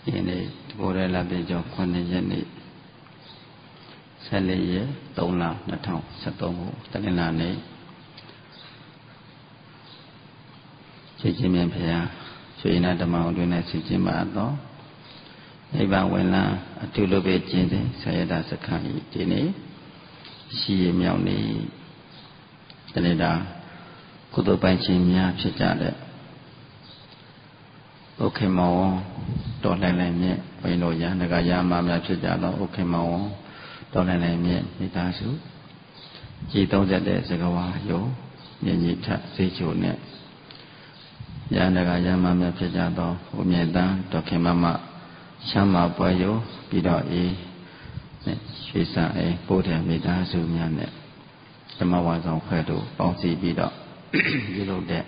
ဒီနေ့ကိုယ်ရလာပြေကျော်9ရက်နေ့14ရက်3လ2013ခုတနင်္လာနေ့ခြေချင်းမြင်ဖျားရွှေနာဓမ္မအောင်တွင်၌ဆင်ကျင်ပါတော့နိဗ္ဗာန်ဝင်လန်းအထုလုပ်ပဲကျင့်တဲ့ဆရာရစခန်းဤဒီနေ့ရှိရမြောက်နေတနေ့တာကုသိုလ်ပိုင်ခြင်းများဖြစ်ကြတဲ့ဥက္ခေမောတော်လှန်နိုင်မြင့်ဘိန်းတို့ရန်တကရာမများဖြစ်ကြတော့ဥက္ခေမောတော်လှန်နိုင်မြင့်မိသားစုကြည်30တဲ့စကဝါယုံမြင့်ကြီးထစေချိုနဲ့ရန်တကရာမများဖြစ်ကြတော့ဥမြင့်တန်းတော်ခင်မမရှမ်းမပွဲယုံပြီးတော့အေးနဲ့ရွှေစံအေးပို့တယ်မိသားစုများနဲ့ဓမ္မဝါဆောင်ဖွဲ့တို့ပေါင်းစည်းပြီးတော့ပြုလုပ်တဲ့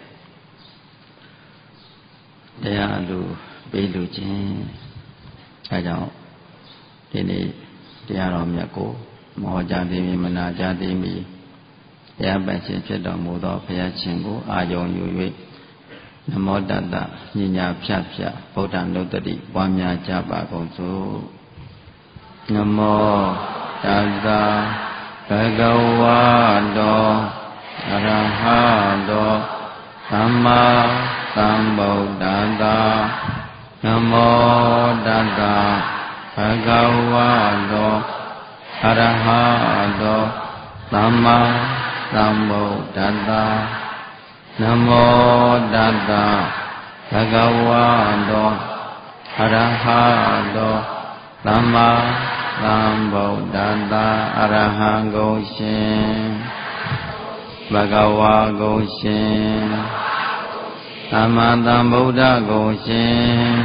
တရားလူပေးလူချင်းအဲကြောင့်ဒီနေ့တရားတော်မြတ်ကိုမောကြတိမိမနာကြတိမိတရားပတ်ခြင်းဖြစ်တော်မူသောဘုရားရှင်ကိုအာယုံယူ၍နမောတတ္တညညာဖြတ်ဖြတ်ဗုဒ္ဓနုတ္တိပွားများကြပါကုန်စို့နမောတတ္တဘဂဝါတောအရဟတောသမ္မာသမ္ဗုဒ္ဓတ္တနမောတတ္တဘဂဝါတောအရဟတောသမ္မာသမ္ဗုဒ္ဓတ္တနမောတတ္တဘဂဝါတောအရဟတောသမ္မာသမ္ဗုဒ္ဓတ္တအရဟံကိုရှင်ဘဂဝါကိုရှင်သမ္မာသမ္ဗုဒ္ဓကိုရှင်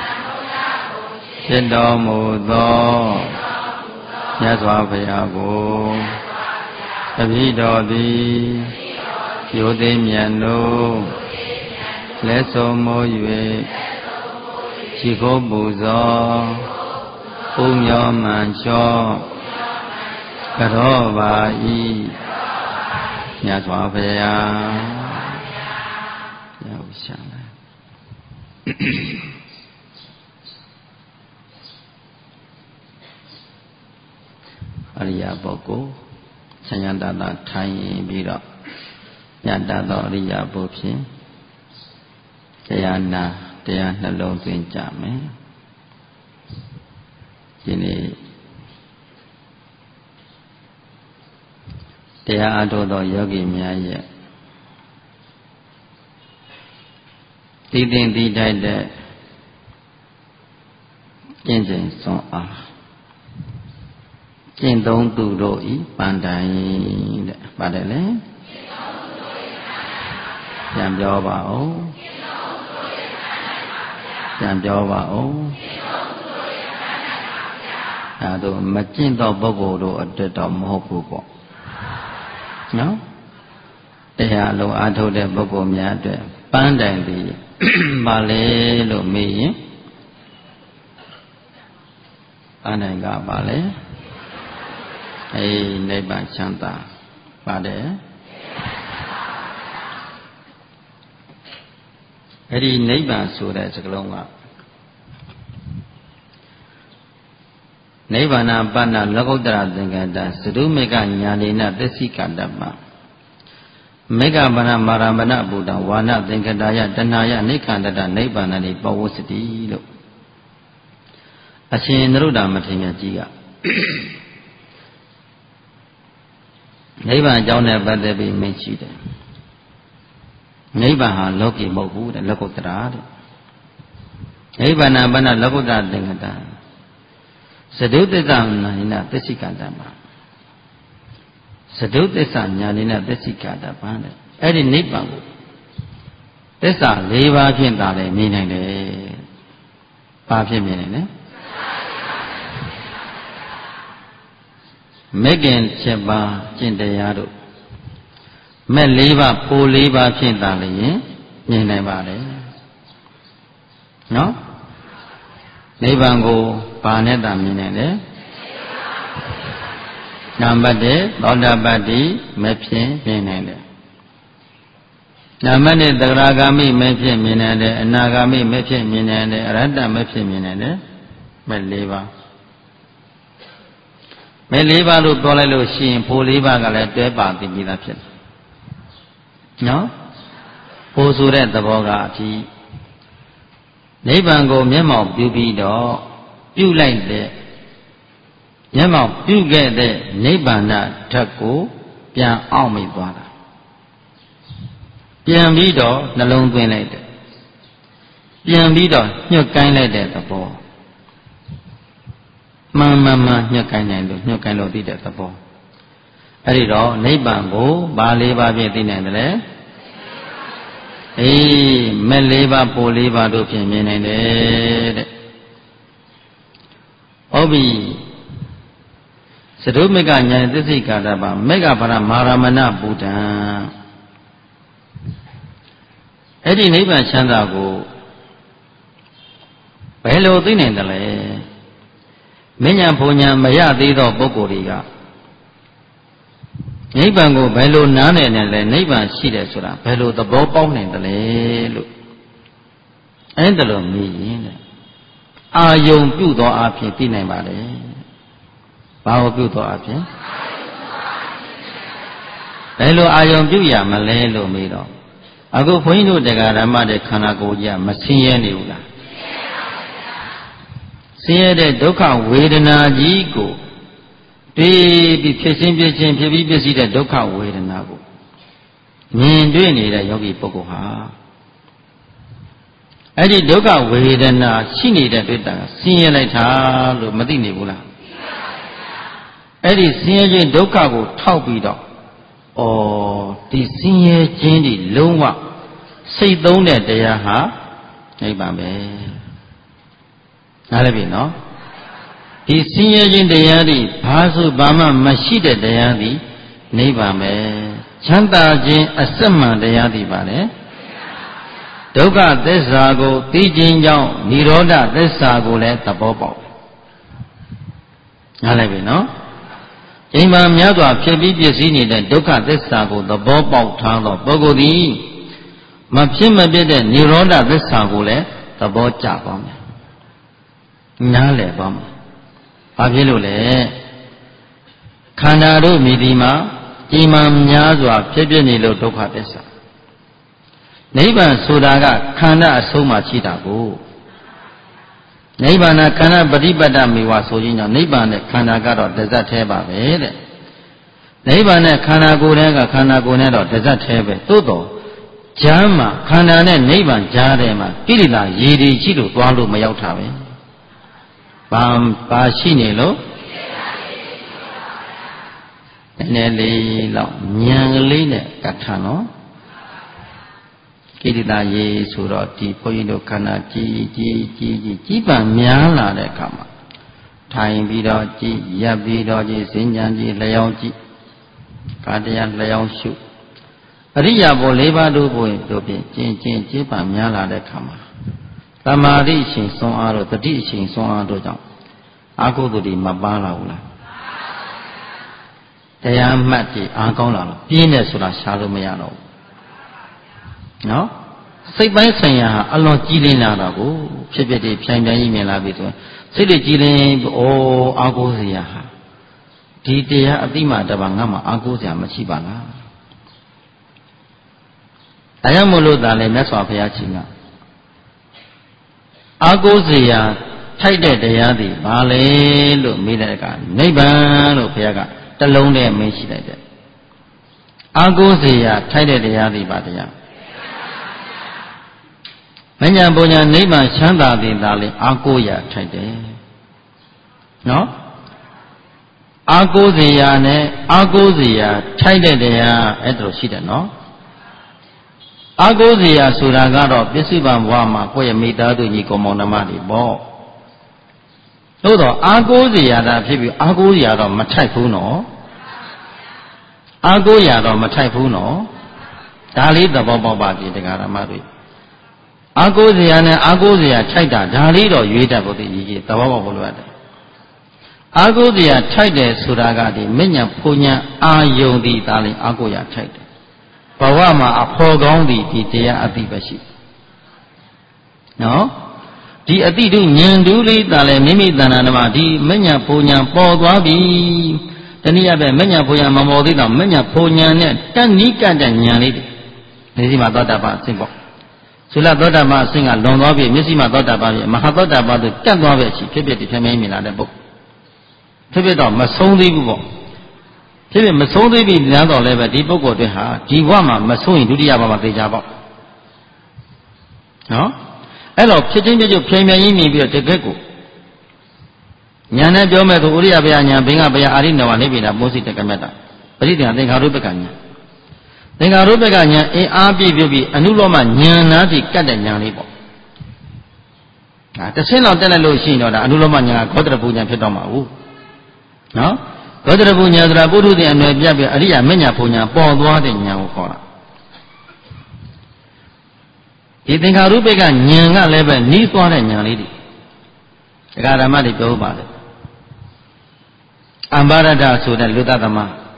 ဖြစ်တော်မူသောမြတ်စွာဘုရားကိုတပည့်တော်သည်ယိုသိမြတ်တို့လက်ဆုံးမိုး၍ရှိခိုးပူဇော်ဥမျောမှန်လျှောကြောပါ၏မြတ်စွာဘုရားရောက်ရှာလာအရိယာပုဂ္ဂိုလ်ဆញ្ញတတထိုင်ပြီးတော့ညတသောအရိယာပုဖြင့်တရားနာတရားနှလုံးသွင်းကြမယ်ဒီနေ့တရားအထုတ်သောယောဂီများရဲ့တည်တင်တည်ထိုက်တဲ့ကျင့်စဉ်စွမ်းအားကျင့်သုံးသူတို့ဤပန်းတိုင်တဲ့ပါတယ်လေပြန်ပြောပါဦးပြန်ပြောပါဦးအဲဒါမကျင့်သောပုဂ္ဂိုလ်တို့အတွက်တော့မဟုတ်ဘူးပေါ့နော်တရားလုံးအားထုတ်တဲ့ပုဂ္ဂိုလ်များအတွက်ပန်းတိုင်သည်ပါလေလို့မေးရင်ပန်းတိုင်ကပါလေနိဗ္ဗာန်ချမ်းသာပါတယ်အဲ့ဒီနိဗ္ဗာန်ဆိုတဲ့စကားလုံးကနိဗ္ဗာန်ပဏ္ဏလောကုတ္တရသင်္ကတသရုမေကညာနေနသစ္စိကတပမေကဗရမာရမဏဗုဒ္ဓဝါနသင်္ကတာယတဏှာယနိခန္တတနိဗ္ဗာန်တိပဝုစတိလို့အရှင်နရုဒ္ဓမထေရကြီးကနိဗ္ဗာန်အကြောင်းနဲ့ပတ်သက်ပြီးမိန့်ရှိတယ်နိဗ္ဗာန်ဟာလောကီမဟုတ်ဘူးတဲ့လောကုတ္တရာတဲ့နိဗ္ဗာန်ပဏ္ဏလောကုတ္တရသင်္ကတသဒုသစ္စာညာနိနသစ္စိကတပသဒုသစ္စာညာနိနသစ္စိကတပတဲ့အဲ့ဒီနိဗ္ဗာန်ကိုသစ္စာ၄ပါးဖြင့်သာလေမြင်နိုင်တယ်ဘာဖြစ်မြင်နိုင်လဲမဲ့ခင်7ပါးကျင့်တရားတို့မဲ့4ပါးပို4ပါးဖြင့်သာလျင်မြင်နိုင်ပါလေနော်နိဗ္ဗာန်ကိုဘာနဲ့သာမြင်နိုင်လဲနံပါတ်1သောတာပတ္တိမဖြင့်မြင်နိုင်တယ်နာမနဲ့သဂရဂာမိမဲ့ဖြစ်မြင်နေတယ်အနာဂာမိမဲ့ဖြစ်မြင်နေတယ်အရဟတမဲ့ဖြစ်မြင်နေတယ်မဲ့၄ပါးမဲ့၄ပါးလို့ပြောလိုက်လို့ရှိရင်ဖို့၄ပါးကလည်းတွဲပါသိပြီးသားဖြစ်တယ်နော်ဖို့ဆိုတဲ့သဘောကအဖြစ်နိဗ္ဗာန်ကိုမျက်မှောက်ပြုပြီးတော့ပြုလိုက်တဲ့မျက်မှောက်ပြုခဲ့တဲ့နိဗ္ဗာန်ဓာတ်ကိုပြန်အောက်မိသွားတာပြန်ပြီးတော့နှလုံးသွင်းလိုက်တယ်ပြန်ပြီးတော့ညှွတ်ကိုင်းလိုက်တဲ့သဘောမှန်ညှွတ်ကိုင်းနိုင်လို့ညှွတ်ကိုင်းလို့သိတဲ့သဘောအဲ့ဒီတော့နိဗ္ဗာန်ကိုဘာ၄ပါးဖြင့်သိနိုင်တယ်လဲအေးမဲ့၄ပါးပို၄ပါးတို့ဖြင့်မြင်နိုင်တယ်တဲ့ဟုတ်ပြီသဒုမေကဉာဏ်သစ္စိကာတပါမေကဗရမာရမဏဗုဒ္ဓံအဲ့ဒီနိဗ္ဗာန်ချမ်းသာကိုဘယ်လိုသိနိုင်တယ်လဲမဉ္ဇဉ်ဘုံဉဏ်မရသေးသောပုဂ္ဂိုလ်တွေကနိဗ္ဗာန်ကိုဘယ်လိုနားနယ်နေလဲနိဗ္ဗာန်ရှိတယ်ဆိုတာဘယ်လိုသဘောပေါက်နိုင်တယ်လဲလို့အဲ့ဒါလိုမြည်ရင်တဲ့အာယုံပြုသောအဖြစ်သိနိုင်ပါလေဘာကိုပြုသောအဖြစ်ဘယ်လိုအာယုံပြုရမလဲလို့မေးတော့အခုဘုန်းကြီးတို့တရားဓမ္မတဲ့ခန္ဓာကိုယ်ကြီးကမဆင်းရဲနေဘူးလားဆင်းရဲတဲ့ဒုက္ခဝေဒနာကြီးကိုတွေ့ပြီးဖြစ်ခြင်းဖြစ်ခြင်းဖြစ်ပြီးပြည့်စည်တဲ့ဒုက္ခဝေဒနာကိုမြင်တွေ့နေတဲ့ယောဂီပုဂ္ဂိုလ်ဟာအဲ့ဒီဒုက္ခဝေဒနာရှိနေတဲ့တွေ့တာဆင်းရဲလိုက်တာလို့မသိနေဘူးလားအဲ့ဒီဆင်းရဲခြင်းဒုက္ခကိုထောက်ပြီးတော့ဒီဆင်းရဲခြင်းဒီလုံးဝစိတ်သုံးတဲ့တရားဟာနိဗ္ဗာန်ပဲနားလည်ပြီနော်ဒီဆင်းရဲခြင်းတရားဒီဘာဆိုဘာမှမရှိတဲ့တရားဒီနိဗ္ဗာန်ပဲချမ်းသာခြင်းအစစ်မှန်တရားဒီပါလေဒုက္ခသစ္စာကိုသိခြင်းကြောင့်និရောဓသစ္စာကိုလည်းသဘောပေါက်နားလည်ပြီနော်အိမ်မှာများစွာဖြစ်ပြီးပြည့်စည်နေတဲ့ဒုက္ခသစ္စာကိုသဘောပေါက်ထားသောပုဂ္ဂိုလ်သည်မဖြစ်မပြည့်တဲ့និရောဓသစ္စာကိုလည်းသဘောကျပါမယ်နားလည်ပါမယ်ဘာဖြစ်လို့လဲခန္ဓာတို့မြည်ဒီမှာအိမ်မှာများစွာဖြစ်ပြနေလို့ဒုက္ခသစ္စာနိဗ္ဗာန်ဆိုတာကခန္ဓာအဆုံးမှရှိတာကိုနိဗ္ဗာန်ခန္ဓာပฏิပတ်တမေဝဆိုခြင်းကြောင့်နိဗ္ဗာန်နဲ့ခန္ဓာကတော့တစ်စက်သေးပါပဲတဲ့နိဗ္ဗာန်နဲ့ခန္ဓာကိုယ်နဲ့ကခန္ဓာကိုယ်နဲ့တော့တစ်စက်သေးပဲသို့တော်ဈာန်မှာခန္ဓာနဲ့နိဗ္ဗာန်ဈာထဲမှာကိလေသာရည်တည်ရှိလို့သွားလို့မရောက်တာပဲဘာရှိနေလို့နည်းနည်းလေးလောက်ဉာဏ်ကလေးနဲ့ကထာနော်ကိလေသာရေဆိုတော့ဒီဘုန်းကြီးတို့ခန္ဓာကြီးပန်များလာတဲ့အခါမှာထိုင်ပြီးတော့ကြည်ရပ်ပြီးတော့ကြည်စဉ္ညာကြည်လျောင်းကြည်ကာတရားလျောင်းရှုအရိယာဘော၄ပါးတို့ဘုရင်တို့ဖြင့်ကျင့်ကြီးပန်များလာတဲ့အခါမှာသမာဓိအရှင်စွမ်းအားတို့တတိအရှင်စွမ်းအားတို့ကြောင့်အာဟုတုတိမပန်းလာဘူးလားတရားမှတ်ကြည်အားကောင်းလာတော့ပြင်းတယ်ဆိုတာရှားလို့မရတော့ဘူးနော်စိတ်ပိုင်းဆိုင်ရာဟာအလွန်ကြည်လင်လာတော့ကိုဖြစ်ဖြစ်ဒီဖြိုင်ကြီးမြင်လာပြီဆိုရင်စိတ်တွေကြည်လင်အားကိုးစရာဟာဒီတရားအတိမတပါငါမှအားကိုးစရာမရှိပါလားဒါကြောင့်မို့လို့ဒါလည်းမြတ်စွာဘုရားရှင်ကအားကိုးစရာထိုက်တဲ့တရားတွေဘာလဲလို့မေးတဲ့အခါနိဗ္ဗာန်လို့ဘုရားကတလုံးနဲ့မေးရှိလိုက်တယ်အားကိုးစရာထိုက်တဲ့တရားတွေပါတရားမဉ္ဇဉ်ဘုံညာနိဗ္ဗာန်ချမ်းသာတဲ့သားလေးအားကိုးရထိုက်တယ်နော်အားကိုးစရာနဲ့အားကိုးစရာထိုက်တဲ့တရားအဲ့ဒါလိုရှိတယ်နော်အားကိုးစရာဆိုတာကတော့ပစ္စုပန်ဘဝမှာကိုယ့်ရဲ့မိသားစုညီကောင်မောင်နှမတွေပေါ့သို့တော့အားကိုးစရာတာဖြစ်ပြီးအားကိုးစရာတော့မထိုက်ဘူးနော်အားကိုးရတော့မထိုက်ဘူးနော်ဒါလေးသဘောပေါက်ပါပြီတရားဓမ္မတွေအားကိုးစရာနဲ့အားကိုးစရာထိုက်တာဒါလေးတော့ရွေးတတ်ဖို့တည်ကြီးသဘောပေါက်ဖို့လိုရတယ်အားကိုးစရာထိုက်တယ်ဆိုတာကဒီမဉ္ဇဉ်ဘုံညာအာယုံဒီဒါလေးအားကိုးရထိုက်တယ်ဘဝမှာအဖော်ကောင်းသည်ဒီတရားအသိပဲရှိနော်ဒီအတိတုဉာဏ်တူးလေးတာလဲမိမိတဏ္ဍာမှာဒီမညာပူညာပေါ်သွားပြီတနည်းအားဖြင့်မညာပူညာမပေါ်သေးတော့မညာပူညာနဲ့တဏှိကတဲ့ဉာဏ်လေးဒီစီမှာသောတာပန်အဆင့်ပေါ့သုလသောတာပန်အဆင့်ကလွန်သွားပြီမျက်စိမှာသောတာပန်ပြီမဟာသောတာပန်တို့တက်သွားပဲရှိဖြစ်ဖြစ်ဒီဖြည်းဖြည်းမြင်လာတဲ့ပုဂ္ဂိုလ်ဖြစ်ဖြစ်တော့မဆုံးသေးဘူးပေါ့ဖြစ်ဖြစ်မဆုံးသေးပြီလမ်းတော်လည်းပဲဒီပုဂ္ဂိုလ်တွေဟာဒီဘဝမှာမဆုံးရင်ဒုတိယဘဝမှာသိကြပေါ့နော်အဲ့တော့ဖြစ်ချင်းပြည့်ဖြိုင်မြန်ရင်းမြင်ပြီးတော့တကယ့်ကိုဉာဏ်နဲ့ပြောမဲ့ဆိုဥရိယဗျာဉာဏ်ဘင်္ဂဗျာအာရိနဝနိဗ္ဗိဒာမောစိတကမတ္တပရိသေသင်္ခါရုပ္ပကဉာဏ်သင်္ခါရုပ္ပကဉာဏ်အင်းအားပြည့်ပြီးအနုလောမဉာဏ်နာစီကတ်တဲ့ဉာဏ်လေးပေါ့ဒါတစ်ဆင့်လောက်တက်လိုက်လို့ရှိရင်တော့ဒါအနုလောမဉာဏ်ကဂေါတရပူဉာဏ်ဖြစ်တော့မှာဘူးနော်ဂေါတရပူဉာဏ်ဆိုတာပုထုဇဉ်အနွယ်ပြတ်ပြီးအရိယာမဉ္ဇဉ်ပူဉာဏ်ပေါ်သွားတဲ့ဉာဏ်ကိုခေါ်တာဒီသင်္ခါရုပ္ပကဉာဏ်ကလည်းပဲနီးသွားတဲ့ဉာဏ်လေးတွေဒကာဓမ္မတွေပြောပါလေအမ္ဘာရတဆိုတဲ့လူသတ္တမ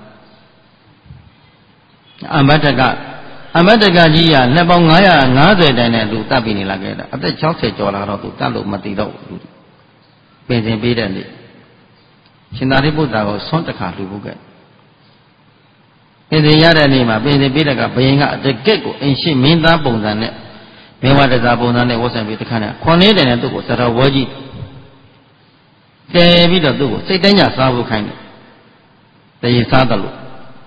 အမ္ဘတကကြီးကလက်ပေါင်း950တိုင်နဲ့လူတတ်ပြီးနေလာခဲ့တာအသက်60ကျော်လာတော့သူတတ်လို့မတည်တော့ဘူးပင်စင်ပေးတဲ့နေ့ရှင်သာရိပုတ္တရာကိုဆွမ်းတစ်ခါလှူဖို့ခဲ့ပင်စင်ရတဲ့နေ့မှာပင်စင်ပေးတဲ့ကဘယင်ကတကက်ကိုအင်ရှိမင်းသားပုံစံနဲ့မင်းဝတ္တစာပုံစံနဲ့ဝတ်ဆင်ပြီးတခါနဲ့ခွန်လေးတိုင်နဲ့သူ့ကိုစတော်ဝဲကြီးတည်ပြီးတော့သူ့ကိုစိတ်တိုင်းညစားဖို့ခိုင်းတယ်တရေစားတယ်လို့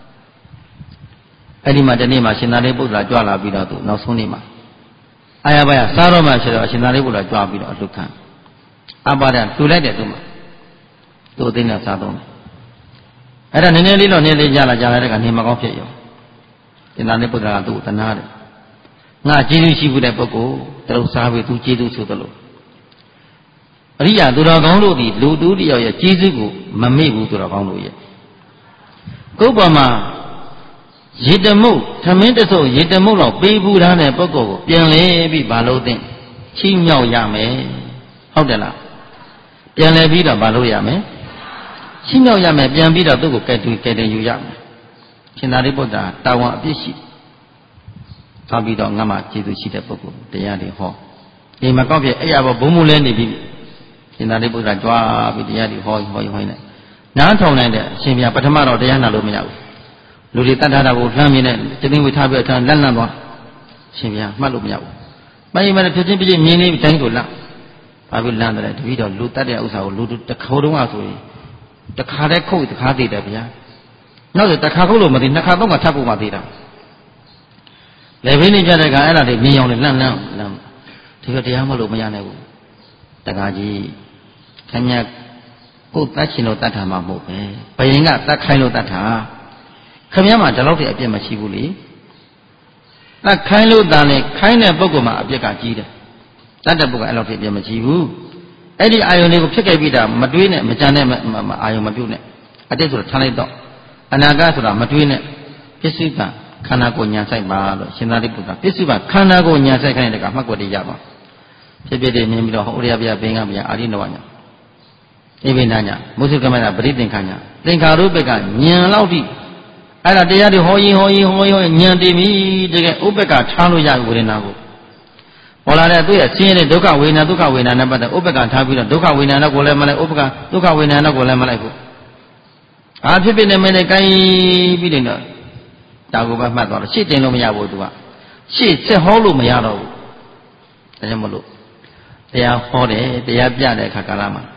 အဲ့ဒီမှာဒီနေ့မှာရှင်သာရိပုတ္တရာကြွလာပြီးတော့သူနောက်ဆုံးနေ့မှာအာရဘယစားတော့မှဖြစ်တော့ရှင်သာရိပုတ္တရာကြွပြီးတော့အလှခံအပါဒလှူလိုက်တယ်သူ့မှာသူ့အသိနဲ့စားတော့တယ်အဲ့ဒါနည်းနည်းလေးတော့နည်းလေးကြားလာတဲ့ကနေမကောင်းဖြစ်ရောရှင်သာရိပုတ္တရာကသူ့ကိုတနာတယ်ငါကျေးဇူးရှိဖို့တဲ့ပုဂ္ဂိုလ်တရုပ်စားပြီးသူကျေးဇူးဆိုသလိုအရိယာသူတော်ကောင်းတို့ဒီလူတူတယောက်ရဲ့ကျေးဇူးကိုမမေ့ဘူးသူတော်ကောင်းတို့ရဲ့ကိုယ်ပေါ်မှာရေတမုတ်သမင်းတဆုပ်ရေတမုတ်တော့ပေးဘူးထားတဲ့ပုဂ္ဂိုလ်ကိုပြန်လဲပြီးဘာလို့သိချီးမြှောက်ရမယ်ဟုတ်တယ်လားပြန်လဲပြီးတော့ဘာလို့ရမယ်ချီးမြှောက်ရမယ်ပြန်ပြီးတော့သူ့ကိုကဲတင်ယူရမယ်ရှင်သာရိပုတ္တရာတာဝန်အပြည့်ရှိသွားပြီးတော့ငါမှကျေးဇူးရှိတဲ့ပုဂ္ဂိုလ်တရားတွေဟောဒီမှာကောက်ပြအဲ့ရဘောဘုံမူလဲနေပြီရှင်သာရိပုတ္တရာကြွားပြီးတရားတွေဟောနေနားထောင်နိုင်တဲ့အရှင်ဘုရားပထမတော့တရားနာလို့မရဘူးလူတွေတတ်ထားတာကိုလှမ်းမြင်တဲ့တင်းတင်းဝေထားပြီးတော့လန့်သွားရှင်ဘုရားမှတ်လို့မရဘူးပိုင်းမှဖြစ်ချင်းပြည့်မြင်နေတိုင်းကိုလန့်ဘာဖြစ်လန့်တယ်တပည့်တော်လူတတ်တဲ့ဥစ္စာကိုလူတစ်ခေါတုံးကဆိုရင်တစ်ခါတည်းခုတ်တစ်ခါသေးတယ်ဗျာနောက်ဆိုတစ်ခါခုတ်လို့မသိနှစ်ခါသုံးခါထပ်ဖို့မှသေးတာလေဘိနေပြတဲ့ခါအဲ့ဒါတွေမြင်အောင်လန့်ဒီလိုတရားမလို့မရနိုင်ဘူးတခါကြီးခင်ဗျကိုယ်တတ်ချင်လို့တတ်တာမှမဟုတ်ပဲဘယင်ကတတ်ခိုင်းလို့တတ်တာခင်ဗျမှာဒီလောက်တည်းအပြစ်မရှိဘူးလေတတ်ခိုင်းလို့တန်လေခိုင်းတဲ့ပုဂ္ဂိုလ်မှာအပြစ်ကကြီးတယ်တတ်တဲ့ပုဂ္ဂိုလ်အဲ့လောက်တည်းအပြစ်မရှိဘူးအဲ့ဒီအာယုန်လေးကိုဖြစ်ခဲ့ပြီးတာမတွေးနဲ့မကြံနဲ့အာယုန်မပြုတ်နဲ့အတိတ်ဆိုတာထားလိုက်တော့အနာဂတ်ဆိုတာမတွေးနဲ့ပစ္စုပန်ခန္ဓာကိုယ်ညာဆိုင်ပါလို့ရှင်သာရိပုတ္တရာပစ္စုပန်ခန္ဓာကိုယ်ညာဆိုင်ခိုင်းတဲ့ကမှတ်ကွက်တွေရပါဖြစ်ဖြစ်တွေမြင်ပြီးတော့ဟောရိယဗျာဘင်္ဂဗျာအာရိနဝညာအိဗိနာညာမုစုကမနာပရိသင်္ခာညာသင်္ခါရုပ္ပကဉာဏ်လောက်ထိအဲ့ဒါတရားတွေဟောရင်ဉာဏ်တည်ပြီတကယ်ဥပ္ပကထားလို့ရဝေဒနာကိုပေါ်လာတဲ့သူ့ရဲ့ဆင်းရဲတဲ့ဒုက္ခဝေဒနာဒုက္ခဝေဒနာနဲ့ပတ်သက်ဥပ္ပကထားပြီးတော့ဒုက္ခဝေဒနာကိုလည်းမလိုက်ဥပ္ပကဒုက္ခဝေဒနာကိုလည်းမလိုက်ဘူးအားဖြစ်ဖြစ်နေမနဲ့ကိုင်းပြီးတယ်တော့ဒါကိုပဲမှတ်သွားတော့ရှေ့တင်လို့မရဘူးသူကရှေ့ဆက်ဟောလို့မရတော့ဘူးဒါကြောင့်မလို့တရားဟောတယ်တရားပြတဲ့အခါကာလမှာ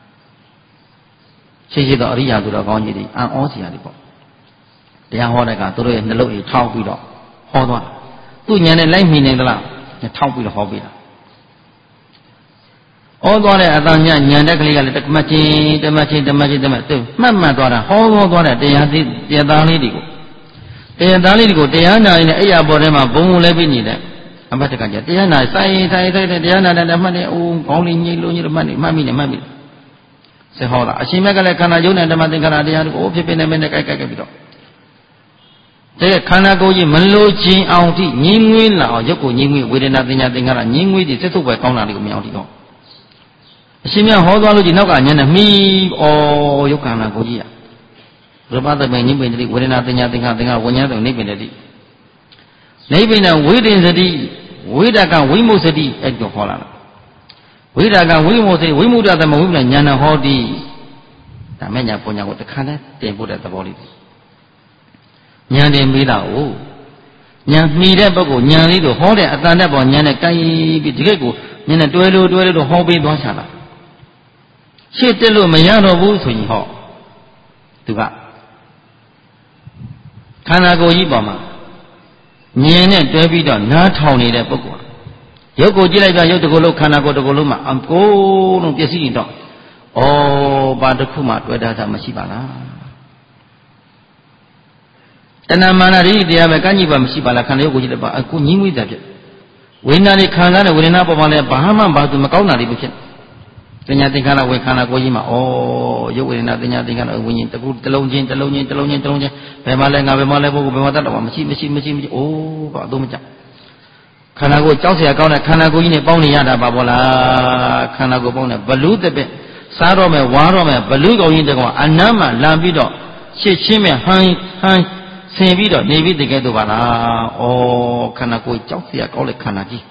ရှိတော့အရိယာသူတော်ကောင်းကြီးတွေအံ့ဩစရာတွေပေါ့တရားဟောတဲ့ကသူတို့ရဲ့နှလုံးကြီးထောက်ပြီးတော့ဟောသွားသူ့ဉာဏ်နဲ့လိုက်မိနေသလားထောက်ပြီးတော့ဟောပေးတာဟောသွားတဲ့အတန်ညဉာဏ်တဲ့ကလေးကလည်းတမချင်းသူမှတ်သွားတာဟောသွားတဲ့တရားသားလေးတွေကိုတရားနာရင်အဲ့ရပေါ်ထဲမှာဘုံဘုံလဲပြီးနေတဲ့အမတ်တကကြတရားနာဆိုင်တရားနာတဲ့မှတ်နေအိုးခေါင်းလေးညိလို့မှတ်နေမှတ်မိစေဟောတာအရှင်မြတ်ကလည်းခန္ဓာယုံနဲ့ဓမ္မသင်္ခါရတရားတွေကိုဖြစ်ဖြစ်နေမနဲ့ကြိုက်ပြီးတော့တဲ့ခန္ဓာကိုယ်ကြီးမလို့ခြင်းအောင်ထိငြင်းငွေးလာအောင်ရုပ်ကိုငြင်းငွေးဝေဒနာသင်ညာသင်္ခါရငြင်းငွေးပြီးစိတ်ထုတ်ပဲကောင်းတာတွေကိုမအောင်ထိတော့အရှင်မြတ်ဟောသွားလို့ဒီနောက်ကညနေမီးရုပ်ခန္ဓာကိုယ်ကြီးရူပသဗ္ဗညိပ္ပိတတိဝေဒနာသင်ညာသင်္ခါရဝိညာဉ်ဆိုနိဗ္ဗာန်တတိနိဗ္ဗာန်ဝိဒင်စတိဝိဒကဝိမုစတိအဲ့လိုဟောလာတာဝိဒကဝိမုစတိဝိမုဒ္ဒသမဝိပ္ပဉာဏဟောတိဒါမဲ့ညာပုံညာကိုတခါနဲ့တင်ပို့တဲ့သဘောလေးဉာဏ်တင်မေးတာ哦ဉာဏ်မှီတဲ့ပုဂ္ဂိုလ်ဉာဏ်လေးတို့ဟောတဲ့အတန်တဲ့ပေါ်ဉာဏ်နဲ့ကိုင်းပြီးဒီကိတ်ကိုဉာဏ်နဲ့တွဲလို့ဟောပေးသွားချတာရှေ့တက်လို့မရတော့ဘူးဆိုရင်ဟောသူကခန္ဓာကိုယ်ကြီးပေါ်မှာဉာဏ်နဲ့တွဲပြီးတော့နားထောင်နေတဲ့ပုဂ္ဂိုလ်ရုပ်ကိုကြည့်လိုက်တော့ရုပ်တစ်ခုလုံးခန္ဓာကိုယ်တစ်ခုလုံးမှာအကုန်လုံးပျက်စီးနေတော့ဩဘာတစ်ခုမှတွေ့တာမရှိပါလားတဏမာနရိတရားပဲကန့်ကြည့်ပါမရှိပါလားခန္ဓာရုပ်ကိုကြည့်လိုက်ပါအခုညင်းမွေးတာဖြစ်ဝေဒနာတွေခံစားတဲ့ဝေဒနာပေါ်မှာလည်းဘာမှဘာသူမကောင်းတာတွေဖြစ်တညာသင်္ခါရဝေခန္ဓာကိုယ်ကြီးမှာဩရုပ်ဝေဒနာတညာသင်္ခါရဝိညာဉ်တစ်ခုတစ်လုံးချင်းဘယ်မှာလဲငါဘယ်မှာလဲပုဂ္ဂိုလ်ဘယ်မှာတတ်တော့မရှိဩဘာတော့မကြခန္ဓာကိုယ်ကြောက်เสียကောင်းတဲ့ခန္ဓာကိုယ်ကြီးနဲ့ပေါင်းနေရတာပါဘောလားခန္ဓာကိုယ်ပေါင်းတဲ့ဘလူတဲ့ပဲစားတော့မယ်ဝါတော့မယ်ဘလူကောင်ကြီးတကောင်အနမ်းမှလမ်းပြီးတော့ရှစ်ချင်းမဲ့ဟိုင်းဆင်ပြီးတော့နေပြီးတကယ်တော့ပါလားဩခန္ဓာကိုယ်ကြောက်เสียကောင်းတဲ့ခန္ဓာကြီး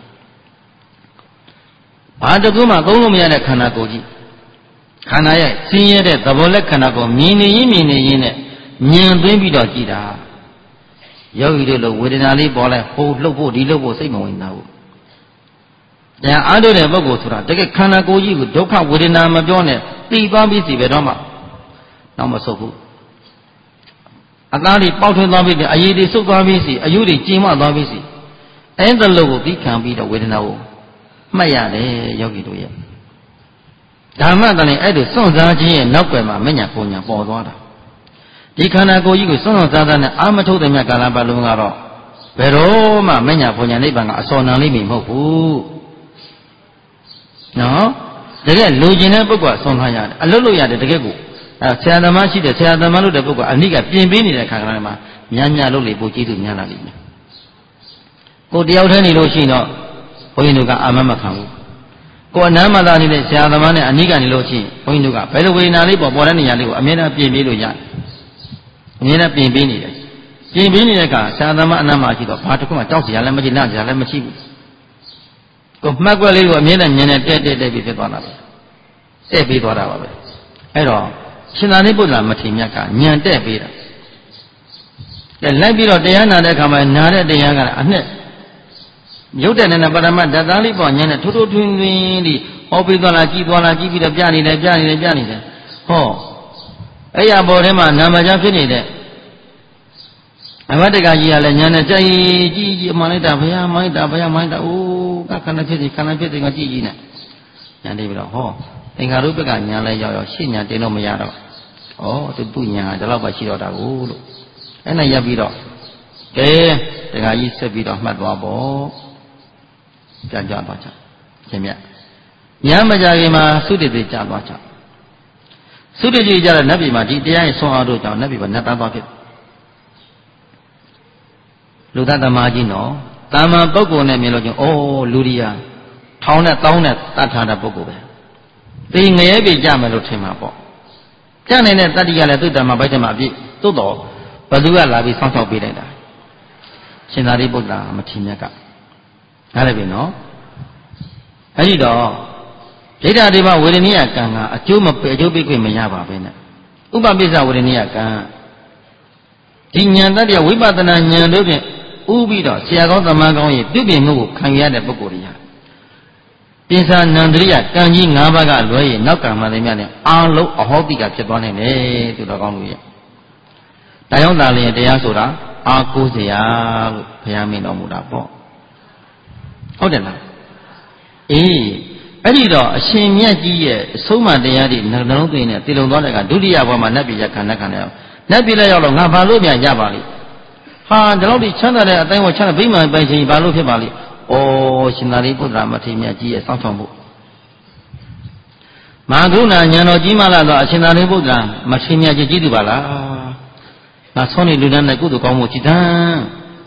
ဘာတကူမှသုံးလို့မရတဲ့ခန္ဓာကိုယ်ကြီးခန္ဓာရဲ့ဆင်းရဲတဲ့သဘောလက်ခန္ဓာကိုမြင်နေရင်နဲ့မြင်သွင်းပြီးတော့ကြည်တာယောဂီတို့လိုဝေဒနာလေးပေါ်လိုက်ဟိုလှုပ်ဖို့ဒီလှုပ်ဖို့စိတ်မဝင်တာဘူးတရားအားထုတ်တဲ့ပုဂ္ဂိုလ်ဆိုတာတကယ်ခန္ဓာကိုယ်ကြီးကိုဒုက္ခဝေဒနာမပြောနဲ့သိသွားပြီးစီပဲတော့မှတော့မဆုတ်ဘူးအသားတွေပေါက်ထွင်းသွားပြီးအရည်တွေဆုတ်သွားပြီးစီအယုတွေကျဉ်မသွားပြီးစီအဲ့ဒါလို့ကိုပြီးခံပြီးတော့ဝေဒနာကိုမှတ်ရတယ်ယောဂီတို့ရဲ့ဓမ္မတန်အဲ့ဒီစွန့်စားခြင်းရဲ့နောက်ွယ်မှာမညာပုံညာပေါ်သွားတာဒီခန္ဓာကိုယ်ကြီးကိုစွန့်စားစားနဲ့အာမထုတ်တဲ့မြတ်ကာလပတ်လုံးကတော့ဘယ်တော့မှမညာပုံညာနိဗ္ဗာန်ကအစောနံလိမ့်မည်မဟုတ်ဘူးနော်တကယ်လူကျင်တဲ့ပုဂ္ဂိုလ်ကစွန့်ထားရတယ်အလုပ်လုပ်ရတယ်တကယ်ကိုဆရာသမားရှိတယ်ဆရာသမားလုပ်တဲ့ပုဂ္ဂိုလ်အနိကပြင်ပေးနေတဲ့ခန္ဓာမှာများလုပ်လေပို့ကျေးဇူးများလာလိမ့်မယ်ကိုတယောက်တည်းနေလို့ရှိရင်တော့ဘုန်းကြီးတို့ကအာမခံဘူးကိုအနမ်းမသာနေတဲ့ဆရာသမားနဲ့အနိကနေလို့ရှိရင်ဘုန်းကြီးတို့ကဘယ်လိုဝေဒနာလေးပေါ်တဲ့နေရာလေးကိုအမြဲတမ်းပြင်ပေးလို့ရတယ်အမြဲတမ်းပြင်ပေးနေတယ်ပြင်ပေးနေတဲ့အခါဆရာသမားအနမ်းမရှိတော့ဘာတစ်ခုမှကြောက်စရာလည်းမရှိနားစရာလည်းမရှိဘူးကိုမှတ်ကွက်လေးကိုအမြဲတမ်းမြင်နဲ့တဲ့ပြီးဖြစ်သွားတာပဲတဲ့ပြီးသွားတာပါပဲအဲ့တော့ရှင်သာရိပုတ္တရာမထေရမြတ်ကညံတဲ့ပေးတာလိုက်ပြီးတော့တရားနာတဲ့အခါမှာနာတဲ့တရားကအနှစ်ရုပ်တဲ့နဲ့ပရမတ်ဓာတ်သားလေးပေါ့ညံနဲ့ထိုးထွင်းထွင်းဒီဟောပြီးသွားလားကြည်သွားလားကြည်ပြီးတော့ပြနေတယ်ဟောအဲ့ရပေါ်ထဲမှာနာမကျဖြစ်နေတဲ့အမတ်တကကြီးကလည်းညံနဲ့ကြည်အမှန်လိုက်တာဘုရားမိုင်းတာအိုးကခဏဖြစ်စီကကြည်ကြီးနဲ့ညံနေပြီးတော့ဟောသင်္ခါရုပ္ပကညာလဲရောက်ရှေ့ညာတင်တော့မရတော့သူညာဒီလောက်ပဲရှိတော့တာကိုလို့အဲ့နဲ့ရပ်ပြီးတော့ကဲတခါကြီးဆက်ပြီးတော့မှတ်သွားပေါ့ပြန်ကြသွားချရှင်မြတ်ညမကြခင်မှာသုတတိကြသွားချသုတတိကြတဲ့နတ်ပြည်မှာဒီတရားရဲ့ဆွမ်းအားတို့ကြောင့်နတ်ပြည်မှာနတ်သားသွားဖြစ်လူသားသမားကြီးနော်တာမန်ပုဂ္ဂိုလ်နဲ့မြင်လို့ချင်းလူရီယာထောင်းနဲ့တောင်းနဲ့တတ်ထားတဲ့ပုဂ္ဂိုလ်ပဲဒီငရဲပြေကြမယ်လို့ထင်မှာပေါ့ကြနေတဲ့တတ္တိကလည်းသူ့တမ္မာဘိုက်ထဲမှာအပြည့်သို့တော်ဘသူကလာပြီးဆောင်းဆောက်ပေးလိုက်တာရှင်သာရိပုတ္တရာမထေရမြတ်ကနားလည်ပြီနော်အဲ့ဒီတော့ဒိဋ္ဌာတိမဝေဒနိယကံကအကျိုးပေးခွင့်မရပါပဲနဲ့ဥပပိစ္ဆဝေဒနိယကံဒီဉာဏ်တတ္တဝိပဿနာဉာဏ်တို့ဖြင့်ဥပြီးတော့ဆရာကောင်းသမားကောင်းရဲ့ပြုပြင်မှုကိုခံရတဲ့ပုဂ္ဂိုလ်တွေဟာပိဿာနန္ဒရိယကံကြီး၅ပါးကလွဲရင်နောက်ကံမှန်တယ်များနဲ့အာလုံးအဟောတိကဖြစ်သွားနိုင်တယ်သူတော်ကောင်းတို့ရဲ့ဒါကြောင့်သာလျှင်တရားဆိုတာအာကိုးစရာလို့ဘုရားမင်းတော်မူတာပေါ့ဟုတ်တယ်လားအေးအဲ့ဒီတော့အရှင်မြတ်ကြီးရဲ့အဆုံးအမတရားတွေနှလုံးသွင်းနဲ့တည်လုံသွားတဲ့ကဒုတိယဘဝမှာနတ်ပြည်ရခန္ဓာခံတယ်နတ်ပြည်လည်းရောက်တော့ငါဘာလို့ပြန်ရပါလိဟာဒီလောက်ဒီချမ်းသာတဲ့အတိုင်းကိုချမ်းသာဗိမာန်ပိုင်ခြင်းဘာလို့ဖြစ်ပါလိရှင်သာရိပုတ္တရာမထေရမြတ်ကြီးရဲ့စောင့်ရှောက်မှုမဟာကရုဏာဉာဏ်တော်ကြီးမှလာတော့အရှင်သာရိပုတ္တရာမထေရမြတ်ကြီးကြည့်သူပါလားငါဆုံးနေလူတန်းတဲ့ကုသိုလ်ကောင်းမှုကြည်တန်း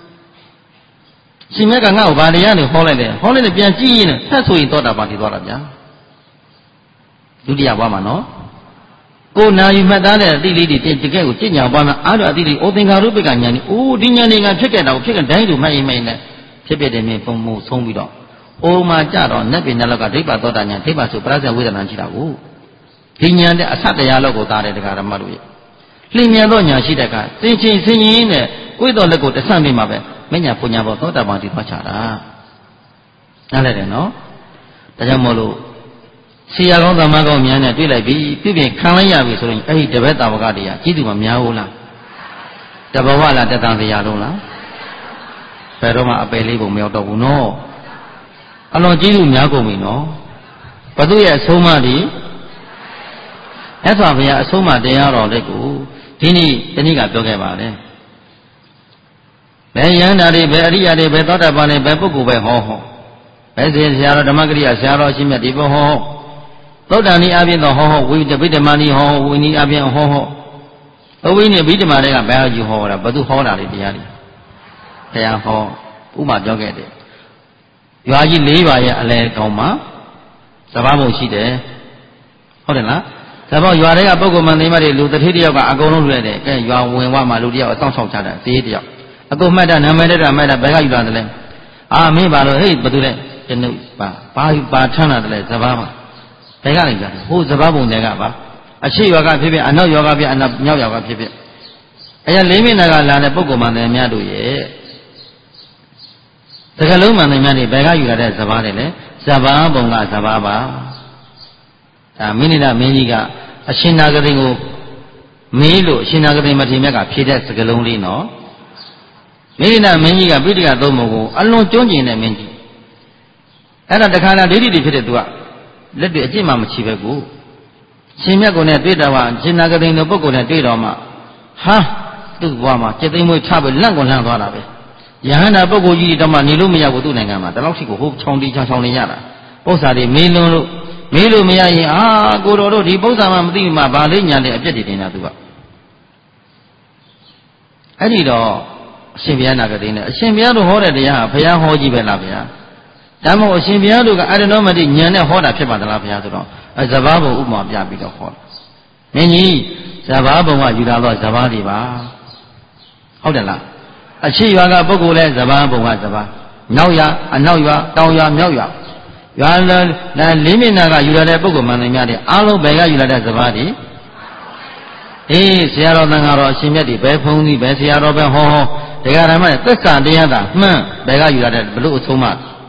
ရှင်မြတ်ကငါ့ကိုဗာတရားနဲ့ဟောလိုက်တယ်ပြန်ကြည့်ရင်ဆက်ဆိုရင်သောတာပန်ဖြစ်သွားတာဗျာဒုတိယဘဝမှာနော်ကိုနာယူမှတ်သားတဲ့အသီးလေးတွေတကယ်ကိုကြင်ညာပွားမှာအားတော့အသီးလေးဩသင်္ခါရုပ္ပကညာနေအိုးဒီညာနေကဖြစ်ခဲ့တာကိုဖြစ်ခဲ့တိုင်းသူမှတ်ရင်မှတ်နေဖြစ်ဖြစ်တယ်မြင်ပုံမှုဆုံးပြီးတော့အိုးမှာကြတော့နတ်ပြည်နတ်လောက်ကဒိဋ္ဌသောတာညာဒိဋ္ဌဆိုပရဇ္ဇဝေဒနာရှိတာကိုဒီညာတဲ့အဆတရားလောက်ကိုသားတဲ့တရားဓမ္မတို့ရဲ့လျင်မြန်သောညာရှိတဲ့ကသင်ချင်းဆင်းရင်နဲ့ကိုယ်တော်လက်ကိုတဆန့်မိမှာပဲမညာပညာဘောသောတာပန်တိသွားချတာနားလည်တယ်နော်ဒါကြောင့်မို့လို့ဆရာကောင်းသမကောင်းများနဲ့တွေ့လိုက်ပြီပြည့်ပြည့်ခံလိုက်ရပြီဆိုရင်အဲ့ဒီတပည့်တာဝကတရားကြီးသူမများဘူးလားတဘဝလားတသံတရားလုံးလားဘယ်တော့မှအပယ်လေးပုံမရောက်တော့ဘူးနော်အလွန်ကြီးသူများကုန်ပြီနော်ဘသူရဲ့အဆုံးအမဒီမြတ်စွာဘုရားအဆုံးအမတရားတော်လေးကိုဒီနေ့တနည်းကပြောခဲ့ပါတယ်ဘယ်ယန္တာတွေဘယ်အရိယာတွေဘယ်သောတာပန်တွေဘယ်ပုဂ္ဂိုလ်ပဲဟောဘယ်ဆရာတော်ဓမ္မဂရိယဆရာတော်ရှိမြတ်ဒီဘဟောသောတာနိအပြင်တော့ဟောဝိတပိဓမ္မာနိဟောဝိနိအပြင်ဟောအဝိနိဗိဓမ္မာတွေကဘယ်ယူဟောတာဘသူဟောတာလေတရားတွေတရားဟောဥမာပြောခဲ့တယ်ရွာကြီး၄ပါးရဲ့အလဲကောင်းမှာသဘာဝရှိတယ်ဟုတ်တယ်လားဒါပေါ့ရွာတွေကပုဂ္ဂိုလ်မှန်သိမတွေလူတစ်ထည်တယောက်ကအကုန်လုံးလွှဲတယ်ကဲရွာဝင်ဝမှာလူတယောက်အဆောင်ဆောင်ချတာသေးတယောက်အကုန်မှတ်တာနာမည်တက်တာမှတ်တာဘယ်ကယူလာတယ်လဲအာမင်းပါလို့ဟေးဘသူလဲကျွန်ုပ်ပါထမ်းလာတယ်လဲသဘာဝဘယ်ကလိုက်ကြလဲဟိုသဘာဝတွေကပါအရှိရွာကဖြစ်ဖြစ်အနောက်ရွာကဖြစ်အနောက်မြောက်ရွာကဖြစ်ဖြစ်အဲ့ရလေးမင်းနာကလာတဲ့ပုဂ္ဂိုလ်မှန်တယ်များတို့ရဲ့တကယ်လုံးမှန်တယ်များတွေဘယ်ကယူလာတဲ့သဘာဝတွေလဲသဘာဝပုံကသဘာဝဒါမိနိဒမင်းကြီးကအရှင်နာဂတိကိုမေးလို့အရှင်နာဂတိမထေရမြတ်ကဖြေတဲ့စကားလုံးလေးနော်မိနိဒမင်းကြီးကပိဋကသုံးပုံကိုအလွန်ကျွမ်းကျင်တဲ့မင်းကြီးအဲ့ဒါတခါလာဒိဋ္ဌိတွေဖြစ်တဲ့သူကလက်တွေအကျင့်မှမချီပဲကိုရှင်မြတ်ကိုနဲ့တွေ့တော့မှရှင်နာဂတိတို့ပုဂ္ဂိုလ်နဲ့တွေ့တော့မှဟာသူ့ဘဝမှာจิตသိမ်းမွေးထပြီးလန့်ကုန်လန့်သွားတာပဲယဟန္တာပုဂ္ဂိုလ်ကြီးတော့မှနေလို့မရဘူးသူ့နိုင်ငံမှာတလောက်ရှိကိုဟိုချောင်းတီချောင်းနေရတာပု္ပ္ပာတွေမေးလွန်းလို့မေးလို့မရရင်အာကိုတော်တို့ဒီပု္ပ္ပာမှမသိမှဘာလေးညာတဲ့အပြစ်တွေတင်တာသူကအဲ့ဒီတော့အရှင်ဘုရားနာဂတိနဲ့အရှင်ဘုရားတို့ဟောတဲ့တရားဟာဘုရားဟောကြီးပဲလားဗျာဒါမှမဟုတ်အရှင်ဘုရားတို့ကအရဏောမတိညာနဲ့ဟောတာဖြစ်ပါသလားဘုရားဆိုတော့ဇဘာဘုံဥပမာပြပြီးတော့ဟောမင်းကြီးဇဘာဘုံကယူလာတော့ဇဘာတွေပါဟုတ်တယ်လားအရှိရွာကပုဂ္ဂိုလ်လဲဇဘာဘုံကဇဘာနောက်ရွာအနောက်ရွာတောင်ရွာမြောက်ရွာရွာလေးမျက်နှာကယူလာတဲ့ပုဂ္ဂိုလ်မှန်တယ်များတယ်အားလုံးဘယ်ကယူလာတဲ့ဇဘာတွေအေးဆရာတော်သံဃာတော်အရှင်မြတ်တွေဘယ်ဖုံးသည်ဘယ်ဆရာတော်ပဲဟောတရားဓမ္မရဲ့သစ္စာတရားသာမှန်ဘယ်ကယူလာတဲ့ဘလို့အဆုံးမ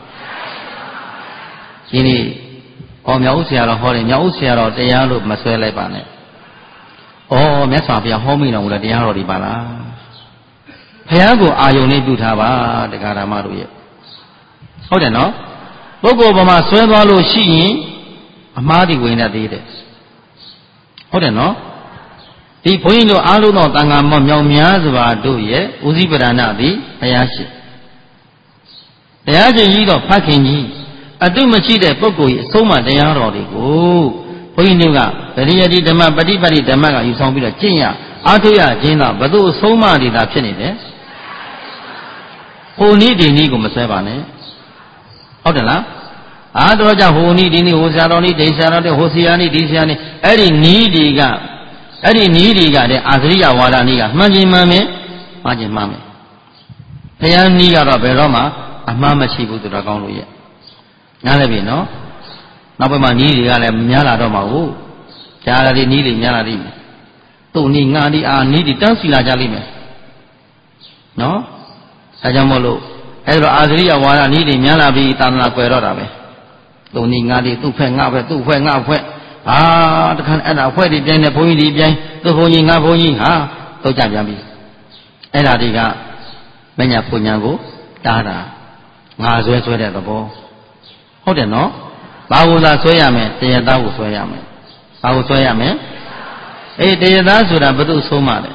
ဒီနေ့မြောက်ဥဆရာတော်ဟောတယ်မြောက်ဥဆရာတော်တရားလို့မဆွဲလိုက်ပါနဲ့မြတ်စွာဘုရားဟောမိတော်မူတဲ့တရားတော်ဒီပါလားဘုရားကိုအာယုန်လေးပြုထားပါတရားဓမ္မတို့ရဲ့ဟုတ်တယ်နော်ပုဂ္ဂိုလ်ပေါ်မှာဆွဲသွားလို့ရှိရင်အမှားတွေဝင်တတ်သေးတယ်ဟုတ်တယ်နော်ဒီဘုန်းကြီးတို့အားလုံးသောတန်ခါမောမြောင်များစွာတို့ရဲ့ဥစည်းပဒနာသည်ဘုရားရှင်တရားရှင်ကြီးတော့ဖခင်ကြီးအတုမရှိတဲ့ပုဂ္ဂိုလ်ရဲ့အဆုံးအမတရားတော်တွေကိုဘုန်းကြီးတို့ကဗရိယတိဓမ္မပฏิပတ်တိဓမ္မကယူဆောင်ပြီးတော့ကျင့်ရအားထုတ်ရခြင်းတော့ဘယ်သူအဆုံးအမတွေသာဖြစ်နေတယ်ဟိုနည်းဒီနည်းကိုမဆွဲပါနဲ့ဟုတ်တယ်လားအားတော်ကြောင့်ဟိုနည်းဒီနည်းဟိုဆရာတော်နည်းဒီဆရာတော်တဲ့ဟိုဆရာနည်းဒီဆရာနည်းအဲ့ဒီနည်းတွေကတဲ့အာသရိယဝါဒနည်းကမှန်ခြင်းမှန်မယ်မှားခြင်းမှားမယ်ဘုရားနည်းကတော့ဘယ်တော့မှအမှားမရှိဘူးသူတော်ကောင်းလို့ရဲ့နားလည်ပြီနော်နောက်ပိုင်းမှာနီးတွေကလည်းများလာတော့မှာဟုတ်ကြားရတဲ့နီးတွေများလာလိမ့်မယ်သူ့နီးငါနီးအာနီးတွေတန်းစီလာကြလိမ့်မယ်နော်ဒါကြောင့်မို့လို့အဲ့တော့အာသရိယဝါဒနီးတွေများလာပြီးသာသနာကွယ်တော့တာပဲသူ့နီးငါတွေသူ့ဖွဲ့ငါဖွဲ့သူ့ဖွဲ့ငါဖွဲ့တခါအဲ့ဒါဖွဲ့တွေပြိုင်နေဘုန်းကြီးတွေပြိုင်သူ့ဘုန်းကြီးငါဘုန်းကြီးတော့ကြပြန်ပြီအဲ့ဒါတွေကမညာပူညာကိုတားတာငါဆွဲတဲ့သဘောဟုတ်တယ်နော်ဘာကိုသာဆွဲရမယ်တရားသားကိုဆွဲရမယ်ဘာကိုဆွဲရမယ်တရားသားဆိုတာဘယ်သူဆုံးမလဲ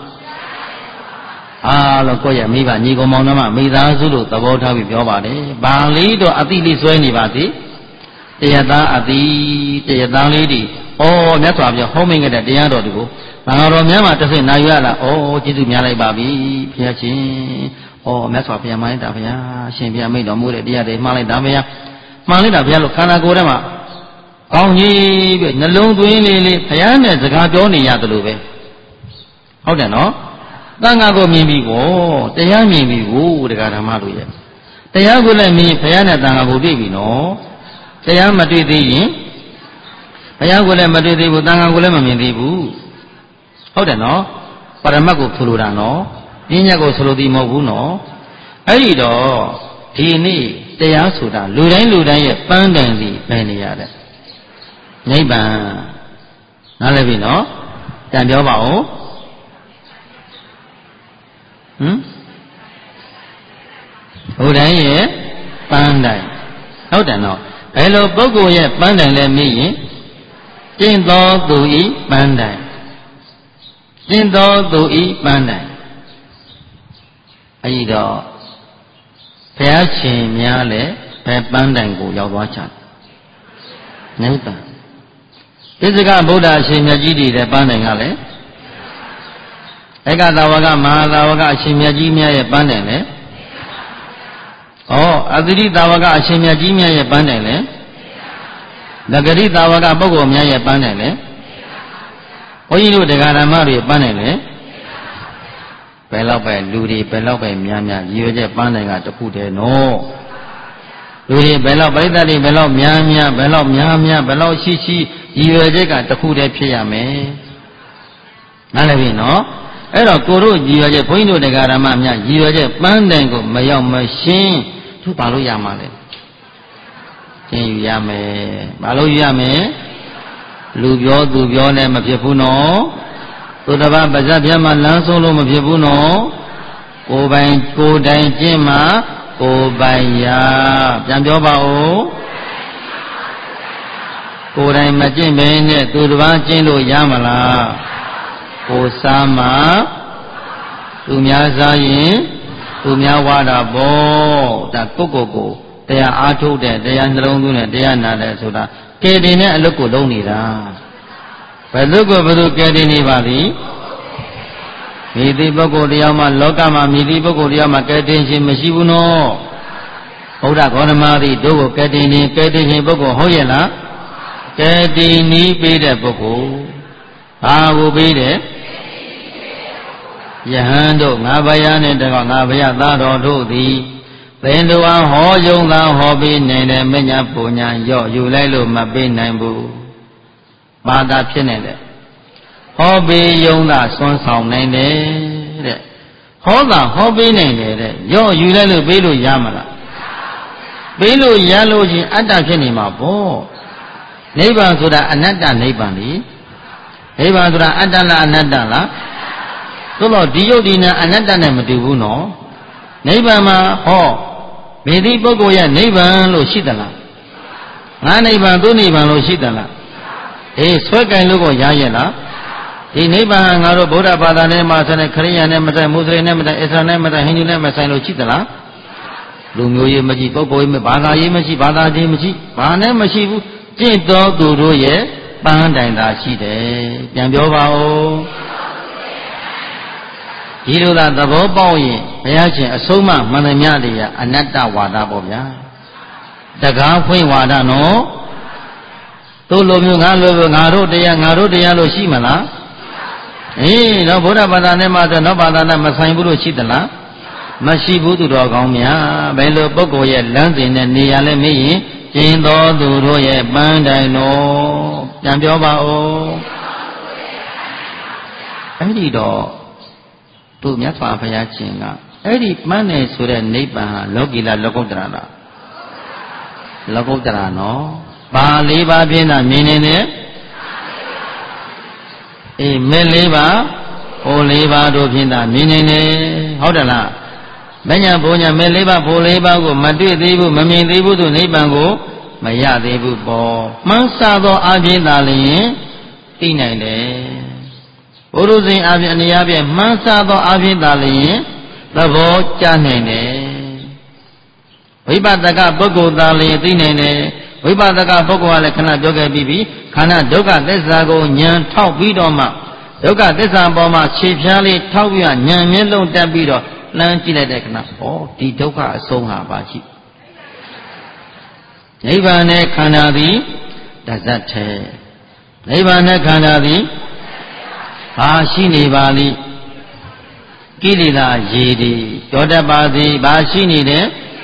အားလုံးကိုယ့်ရဲ့မိဘညီကောင်မောင်နှမမိသားစုလို့သဘောထားပြီးပြောပါတယ်ဘာလေးတော့အတိလေးဆွဲနေပါသေးတရားသားအတိတရားသားလေးတွေမြတ်စွာဘုရားဟောမိန်ခဲ့တဲ့တရားတော်တွေကိုဘာတော်များမှတစ်စိတ်နိုင်ရလားကျေးဇူးများလိုက်ပါပြီဘုရားရှင်မြတ်စွာဘုရားမှန်လိုက်တာဘုရားရှင်ဘုရားမိန့်တော်မူတဲ့တရားတွေမှားလိုက်တာဘုရားမှန်လိုက်တာဘုရားလို့ခန္ဓာကိုယ်ထဲမှာကောင်းကြီးပဲနှလုံးသွင်းလေးဘုရားနဲ့စကားပြောနေရတယ်လို့ပဲဟုတ်တယ်နော်တန်ခါကိုမြင်ပြီကိုတရားမြင်ပြီကိုတရားဓမ္မတို့ရဲ့တရားကိုလည်းမြင်ဘုရားနဲ့တန်ခါကိုတွေ့ပြီနော်တရားမတွေ့သေးရင်ဘုရားကိုလည်းမတွေ့သေးဘူးတန်ခါကိုလည်းမမြင်သေးဘူးဟုတ်တယ်နော်ပရမတ်ကိုဆိုလိုတာနော်ပညာကိုဆိုလိုသည်မဟုတ်ဘူးနော်အဲ့ဒီတော့ဒီနေ့တရားဆိုတာလူတိုင်းရဲ့ပန်းတိုင်စီပဲနေရတဲ့နိဗ္ဗာန်နားလည်ပြီနော်ပြန်ပြောပါဦးလူတိုင်းရဲ့ပန်းတိုင်ဟုတ်တယ်နော်ဘယ်လိုပုဂ္ဂိုလ်ရဲ့ပန်းတိုင်လဲမေးရင်ကျင့်တော်သူဤပန်းတိုင်ကျင့်တော်သူဤပန်းတိုင်အဲ့ဒီတော့ဘုရားရှင်များလည်းဘယ်ပန်းတိုင်ကိုရောက်သွားချင်နိဗ္ဗာန်ဣဇကဗုဒ္ဓအရှင်မြတ်ကြီးတွေတဲ့ပန်းတိုင်ကလည်းဧကသာဝကမဟာသာဝကအရှင်မြတ်ကြီးများရဲ့ပန်းတိုင်လည်းအသရိသာဝကအရှင်မြတ်ကြီးများရဲ့ပန်းတိုင်လည်းနဂရိသာဝကပုဂ္ဂိုလ်များရဲ့ပန်းတိုင်လည်းဘုန်းကြီးတို့တရားဓမ္မတွေပန်းတိုင်လည်းဘယ်လောက်ပဲလူတွေဘယ်လောက်ပဲများရည်ရွယ်ချက်ပန်းတိုင်ကတခုတည်းနော်လူတွေဘယ်လောက်ပြိဿတွေဘယ်လောက်များဘယ်လောက်ရှိရည်ရွယ်ချက်ကတခုတည်းဖြစ်ရမယ်နားလည်ပြီနော်အဲ့တော့ကိုတို့ရည်ရွယ်ချက်ဘုန်းကြီးတို့တရားဓမ္မများရည်ရွယ်ချက်ပန်းတိုင်ကိုမရောက်မရှင်းသူဘာလို့ရမှာလဲသင်ယူရမယ်ဘာလို့ယူရမယ်လူပြောသူပြောနဲ့မဖြစ်ဘူးနော်သူတစ်ပါးပါဇက်ပြတ်မှလမ်းဆုံးလို့မဖြစ်ဘူးနော်ကိုယ်ပိုင်ကိုယ်တိုင်ကျင့်မှာကိုယ်ပိုင်ရာပြန်ပြောပါဦးကိုယ်တိုင်မကျင့်ဘဲနဲ့သူတစ်ပါးကျင့်လို့ရမလားကိုယ်စားမှာသူများစားရင်သူများဝါတာပေါ့ဒါကိုတရားအားထုတ်တဲ့တရားနှလုံးသွင်းတဲ့တရားနာတဲ့ဆိုတာကဲတင်တဲ့အလုပ်ကိုလုပ်နေတာဘယ်သူကဘယ်သူကဲတင်နေပါသည်မိသည့်ပုဂ္ဂိုလ်တရားမှာလောကမှာမိသည့်ပုဂ္ဂိုလ်တရားမှာကဲတင်ခြင်းမရှိဘူးနော်ဘုရားဂေါတမသည်တို့ကိုကဲတင်ခြင်းပုဂ္ဂိုလ်ဟုတ်ရဲ့လားကဲတင်နီးပေးတဲ့ပုဂ္ဂိုလ်ဘာကိုပေးတယ်ယဟန်တို့ငါဘယနဲ့တကောငါဘယသားတော်တို့သည်သင်တို့အားဟောယုံသာဟောပေးနိုင်တယ်မညာပူညာရော့ယူလိုက်လို့မပေးနိုင်ဘူးဘာသာဖြစ်နေတယ်ဟောပေးယုံသာစွန့်ဆောင်နိုင်တယ်တဲ့ဟောသာဟောပေးနိုင်တယ်တဲ့ရော့ယူလိုက်လို့ပေးလို့ရမလားပေးလို့ရလို့ချင်းအတ္တဖြစ်နေမှာပေါ့နိဗ္ဗာန်ဆိုတာအနတ္တနိဗ္ဗာန်လေနိဗ္ဗာန်ဆိုတာအတ္တလားအနတ္တလားသို့တော့ဒီယုတ်ဒီနာအနတ္တနဲ့မတူဘူးနော်နိဗ္ဗာန်မှာဟောမေဒီပုဂ္ဂိုလ်ရဲ့နိဗ္ဗာန်လို့ရှိသလားငါနိဗ္ဗာန်သူနိဗ္ဗာန်လို့ရှိသလားဆွဲကင်လို့ကိုရရဲ့လားဒီနိဗ္ဗာန်ငါတို့ဗုဒ္ဓဘာသာနဲ့မှာဆိုတဲ့ခရိယာနဲ့မဆိုင်မွတ်စလင်နဲ့မဆိုင်အစ္စလာမ်နဲ့မဆိုင်ဟိန္ဒူနဲ့မဆိုင်လို့ရှိသလားလူမျိုးရေးမရှိပုဂ္ဂိုလ်ရေးဘာသာရေးမရှိဘာသာရေးမရှိဘာနဲ့မရှိဘူးကျင့်တော်သူတို့ရဲ့ပန်းတိုင်သာရှိတယ်ပြန်ပြောပါဦးဒီလိုသာသဘောပေါက်ရင်ဘုရားရှင်အဆုံးမမှန်သမျှတွေကအနတ္တဝါဒပေါ့ဗျာတကားဖွင့်ဝါဒနော်တို့လိုမျိုးငါလိုမျိုးငါတို့တရားလို့ရှိမလားတော့ဗုဒ္ဓဘာသာနဲ့မှဆိုတော့ဘာသာနဲ့မဆိုင်ဘူးလို့ရှိသလားမရှိဘူးသူတော်ကောင်းများဘယ်လိုပုဂ္ဂိုလ်ရဲ့လမ်းစဉ်နဲ့နေရာလဲမေးရင်ကျင့်တော်သူတို့ရဲ့ပန်းတိုင်တော်ပြန်ပြောပါဦးအဲ့ဒီတော့သူမြတ်စွာဘုရားရှင်ကအဲ့ဒီပန်းနယ်ဆိုတဲ့နိဗ္ဗာန်ဟာလောကီလားလောကုတ္တရာလားလောကုတ္တရာနော်ဘာလေးပါးဖြင့်သာမြင်နေတယ်မဲ့လေးပါးဟိုလေးပါးတို့ဖြင့်သာမြင်နေတယ်ဟုတ်တယ်လားမညာဘုံညာမဲ့လေးပါးဘိုးလေးပါးကိုမတွေ့သေးဘူးမမြင်သေးဘူးသူနိဗ္ဗာန်ကိုမရသေးဘူးပေါ့မှန်းဆသောအဖြစ်သာလျင်သိနိုင်တယ်ဘုရုဇဉ်အပြင်အနေအချင်းမှန်းဆသောအဖြစ်သာလျင်သဘောကျနိုင်တယ်ဝိပဿကပုဂ္ဂိုလ်သာလျင်သိနိုင်တယ်ဝိပဿကပုဂ္ဂိုလ်ကလည်းခဏပြောခဲ့ပြီးပြီခန္ဓာဒုက္ခသစ္စာကိုဉာဏ်ထောက်ပြီးတော့မှဒုက္ခသစ္စာပေါ်မှာခြေဖြားလေးထောက်ပြီးဉာဏ်မျက်လုံးတက်ပြီးတော့လှမ်းကြည့်လိုက်တဲ့ခဏဒီဒုက္ခအဆုံးဟာပါရှိနိဗ္ဗာန်နဲ့ခန္ဓာသည်တတဇတ်ထဲနိဗ္ဗာန်နဲ့ခန္ဓာသည်ဘာရှိနေပါလိကိလေသာရေတွေပြောတတ်ပါသည်ဘာရှိနေတယ်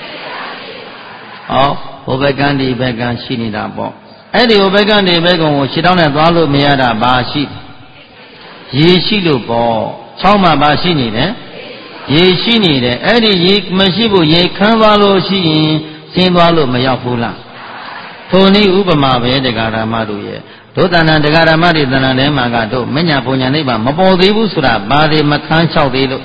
ဟောဘုဘကံဒီဘကံရှိနေတာပေါ့အဲ့ဒီဘုဘကံဒီဘကံကိုခြေထောက်နဲ့သွားလို့မရတာဘာရှိရေရှိလို့ပေါ့ချောင်းမှာဘာရှိနေတယ်ရေရှိနေတယ်အဲ့ဒီရေမရှိဖို့ရေခမ်းသွားလို့ရှိရင်ဆင်းသွားလို့မရောက်ဘူးလားထိုနည်းဥပမာပဲတရားဓမ္မတို့ရဲ့တို့တဏ္ဍာတရားဓမ္မတွေတဏ္ဍာထဲမှာကတို့မညာဘုံညာနိဗ္ဗာန်မပေါ်သေးဘူးဆိုတာဘာတွေမခန်းချောက်သေးလို့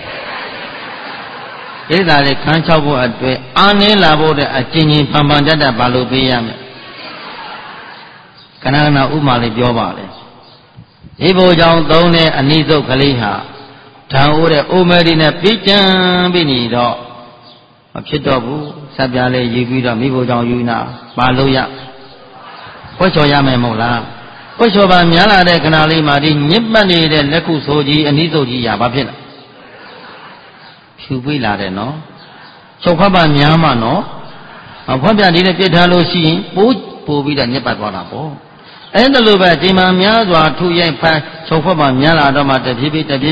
ဣဒာတွေခန်းချောက်ဖို့အတွက်အာနေလာဖို့တဲ့အကျဉ်းချင်းပန်ပန်တတ်တတ်ဘာလို့ပေးရမလဲခဏခဏဥမာလေးပြောပါလေဒီဘုံကြောင့်သုံးတဲ့အနိစ္စကလေးဟာဓာန်အိုးတဲ့အိုမဲဒီနဲ့ပြီးကြံပြီးနေတော့မဖြစ်တော့ဘူးဆက်ပြားလေးယူပြီးတော့မိဖို့ကြောင့်ယူနာပါလို့ရဝှက်ချော်ရမယ်မဟုတ်လားဝှက်ချော်ပါများလာတဲ့ခဏလေးမှာဒီညစ်ပတ်နေတဲ့လက်ခုဆိုကြီးအနိစ္စကြီးရဘာဖြစ်လဲဖြူပေးလာတယ်နော်ချုပ်ဖတ်ပါများမှနော်အဖွက်ပြဒီနဲ့ပြစ်ထားလို့ရှိရင်ပိုးပြီးတော့ညစ်ပတ်သွားတာပေါ့အဲ့ဒါလိုပဲဒီမှာများစွာထုရိုက်ဖန်ချုပ်ဖတ်ပါများလာတော့မှတပြေးပြေးနဲ့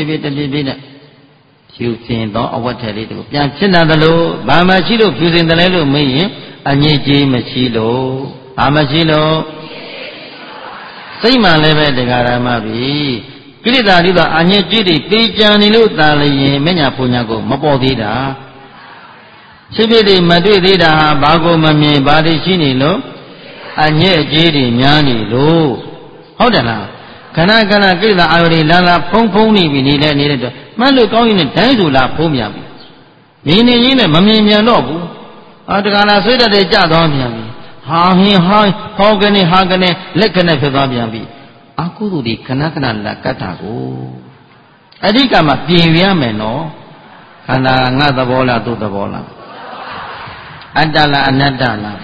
ဖြူစင်သောအဝတ်ထည်လေးတို့ပြန်ဖြစ်လာသလိုဘာမှရှိလို့ဖြူစင်တယ်လဲလို့မေးရင်အညစ်အကြေးမရှိလို့ဘာမရှိလို့စိတ်မှလည်းပဲတရားဓမ္မပြီကိလေသာတွေကအညစ်အကြေးတွေပေကြံနေလို့တာလျင်မညာပူညာကိုမပေါ်သေးတာဖြစ်ဖြစ်တွေမတွေ့သေးတာဟာဘာကိုမမြင်ဘာတွေရှိနေလို့အညစ်အကြေးတွေများနေလို့ဟုတ်တယ်လားခဏခဏကိလေသာအာရုံတွေလာဖုံးနေပြီနေတဲ့တော့မှတ်လို့ကောင်းရင်လည်းဒိုင်းဆိုလာဖုံးပြန်ပြီနေရင်းနဲ့မမြင်ပြန်တော့ဘူးတခါလာဆွေးတတ်တဲ့ကြသွားပြန်ပြီဟာဟင်းဟောကနေဟာကနေလက်ကနေဖြစ်သွားပြန်ပြီအကုသိုလ်တွေခဏခဏလာကတ်တာကိုအဓိကမှပြင်ရမယ်နော်ခန္ဓာငါသဘောလားသူ့သဘောလားအတ္တလားအနတ္တလား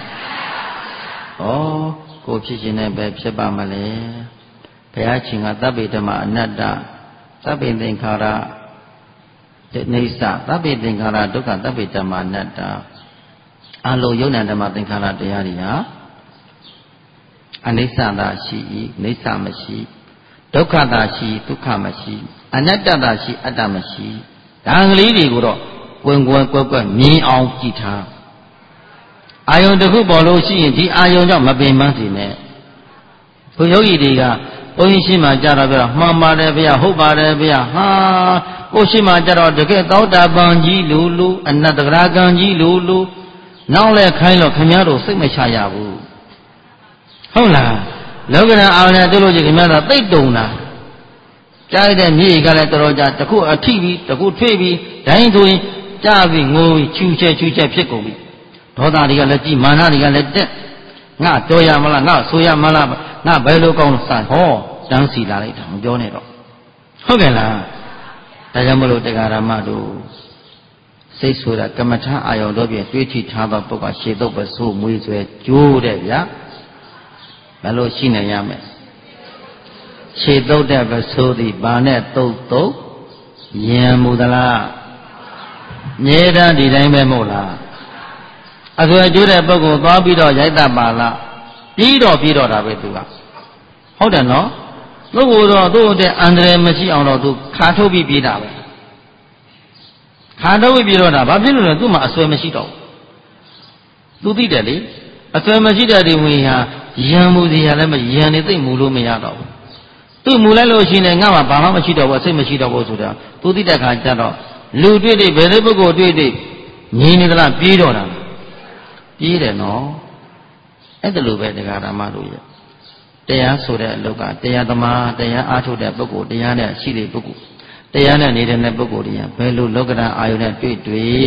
ကိုဖြစ်ခြင်းနဲ့ပဲဖြစ်ပါမလဲဘုရားရှင်ကသဗ္ဗေဓမ္မအနတ္တသဗ္ဗေသင်္ခါရနေသသဗ္ဗေသင်္ခါရဒုက္ခသဗ္ဗေဓမ္မအနတ္တအလုံးယုံနာဓမ္မသင်္ခါရတရားတွေဟာအနိစ္စသာရှိ၏နိစ္စမရှိဒုက္ခသာရှိဒုက္ခမရှိအနတ္တသာရှိအတ္တမရှိဒါကလေးတွေကိုတော့ကွယ်မြင်အောင်ကြည့်ထားအာယုံတစ်ခုပေါ်လို့ရှိရင်ဒီအာယုံကြောင့်မပင်ပန်းစေနဲ့ဘုယောဂီတွေကဘုန်းကြီးရှိမှကြတော့ပြောမှန်ပါတယ်ဗျာဟုတ်ပါတယ်ဗျာဟာကိုရှိမှကြတော့တကယ်သောတာပန်ကြီးလူအနတ္တဂရကံကြီးလူနောက်လဲခိုင်းလို့ခင်ဗျားတို့စိတ်မချရဘူးဟုတ်လားလောကဓာတ်အာရုံနဲ့တွေ့လို့ရှိရင်ခင်ဗျားတို့သိတုံတာကြားတဲ့မြေကလည်းတော်တော်ကြာတခုအထိပြီးတခုထွေးပြီးဒိုင်းဆိုရင်ကြားပြီးငိုပြီးချူချက်ဖြစ်ကုန်ပြီဒေါသတွေကလည်းကြီးမာနတွေကလည်းတက်ငါတော်ရမလားငါဆိုရမလားငါဘယ်လိုကောင်းစဟောတန်းစီလာလိုက်တာမပြောနဲ့တော့ဟုတ်ကဲ့လားဒါကြောင့်မလို့တရားဓမ္မတို့စိတ်ဆိုတာကမ္မထာအာယုံတို့ပြင်တွေးထိထားသောပုဂ္ဂိုလ်ရှေတုပ်ပစိုးမွေးဆွဲကြိုးတဲ့ဗျာဘယ်လိုရှိနေရမလဲရှေတုပ်တဲ့ပစိုးသည်ဘာနဲ့တုတ်ယံမူသလားမြဲတမ်းဒီတိုင်းပဲမဟုတ်လားအဆွဲကျိုးတဲ့ပုဂ္ဂိုလ်သွားပြီးတော့ရိုက်တတ်ပါလားပြီးတော့တာပဲသူကဟုတ်တယ်နော်ပုဂ္ဂိုလ်တော့သူ့တဲ့အန္တရာယ်မရှိအောင်တော့သူခါထုတ်ပြီးပြေးတာပဲခါထုတ်ပြီးပြေးတော့တာဘာဖြစ်လို့လဲသူ့မှာအဆွဲမရှိတော့ဘူးသူသိတယ်လေအဆွဲမရှိတဲ့ဒီဝင်ဟာယံမှုစီဟာလည်းမယံနေသိမ့်မူလို့မရတော့ဘူးသူ့မူလိုက်လို့ရှိရင်ငါ့မှာဘာမှမရှိတော့ဘူးစိတ်မရှိတော့ဘူးဆိုတာသူသိတဲ့ခါကျတော့လူတွေ့ဘယ်လိုပုဂ္ဂိုလ်တွေ့ငြင်းနေသလားပြေးတော့တာပြေးတယ်နော်အဲ့ဒါလိုပဲတရားဓမ္မတို့ရဲ့တရားဆိုတဲ့အလုပ်ကတရားသမားတရားအားထုတ်တဲ့ပုဂ္ဂိုလ်တရားနဲ့ရှိတဲ့ပုဂ္ဂိုလ်တရားနဲ့နေတဲ့ပုဂ္ဂိုလ်တွေကဘယ်လိုလောကဓာတ်အာယုန်နဲ့တွေ့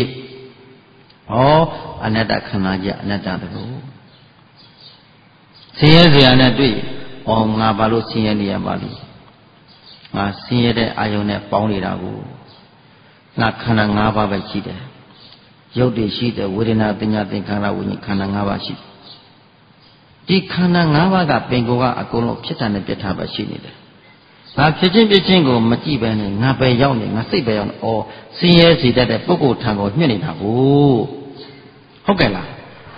အနတ္တခန္ဓာကြအနတ္တတကူဆင်းရဲစရာနဲ့တွေ့ငါဘာလို့ဆင်းရဲနေရပါလိမ့်ငါဆင်းရဲတဲ့အာယုန်နဲ့ပေါင်းနေတာကိုငါခန္ဓာ၅ပါးပဲရှိတယ်ရုပ်တည်ရှိတယ်ဝေဒနာပညာသင်္ခါရဝိညာဉ်ခန္ဓာ၅ပါးရှိဒီခန္ဓာ၅ပါးကပင်ကိုယ်ကအကုန်လုံးဖြစ်တာနဲ့ပြတ်တာပဲရှိနေတယ်ငါဖြစ်ချင်းကိုမကြည့်ပဲနဲ့ငါပဲရောက်နေငါစိတ်ပဲရောက်နေဆင်းရဲစေတတ်တဲ့ပုဂ္ဂိုလ်ထံကိုညှစ်နေတာကိုဟုတ်ကဲ့လား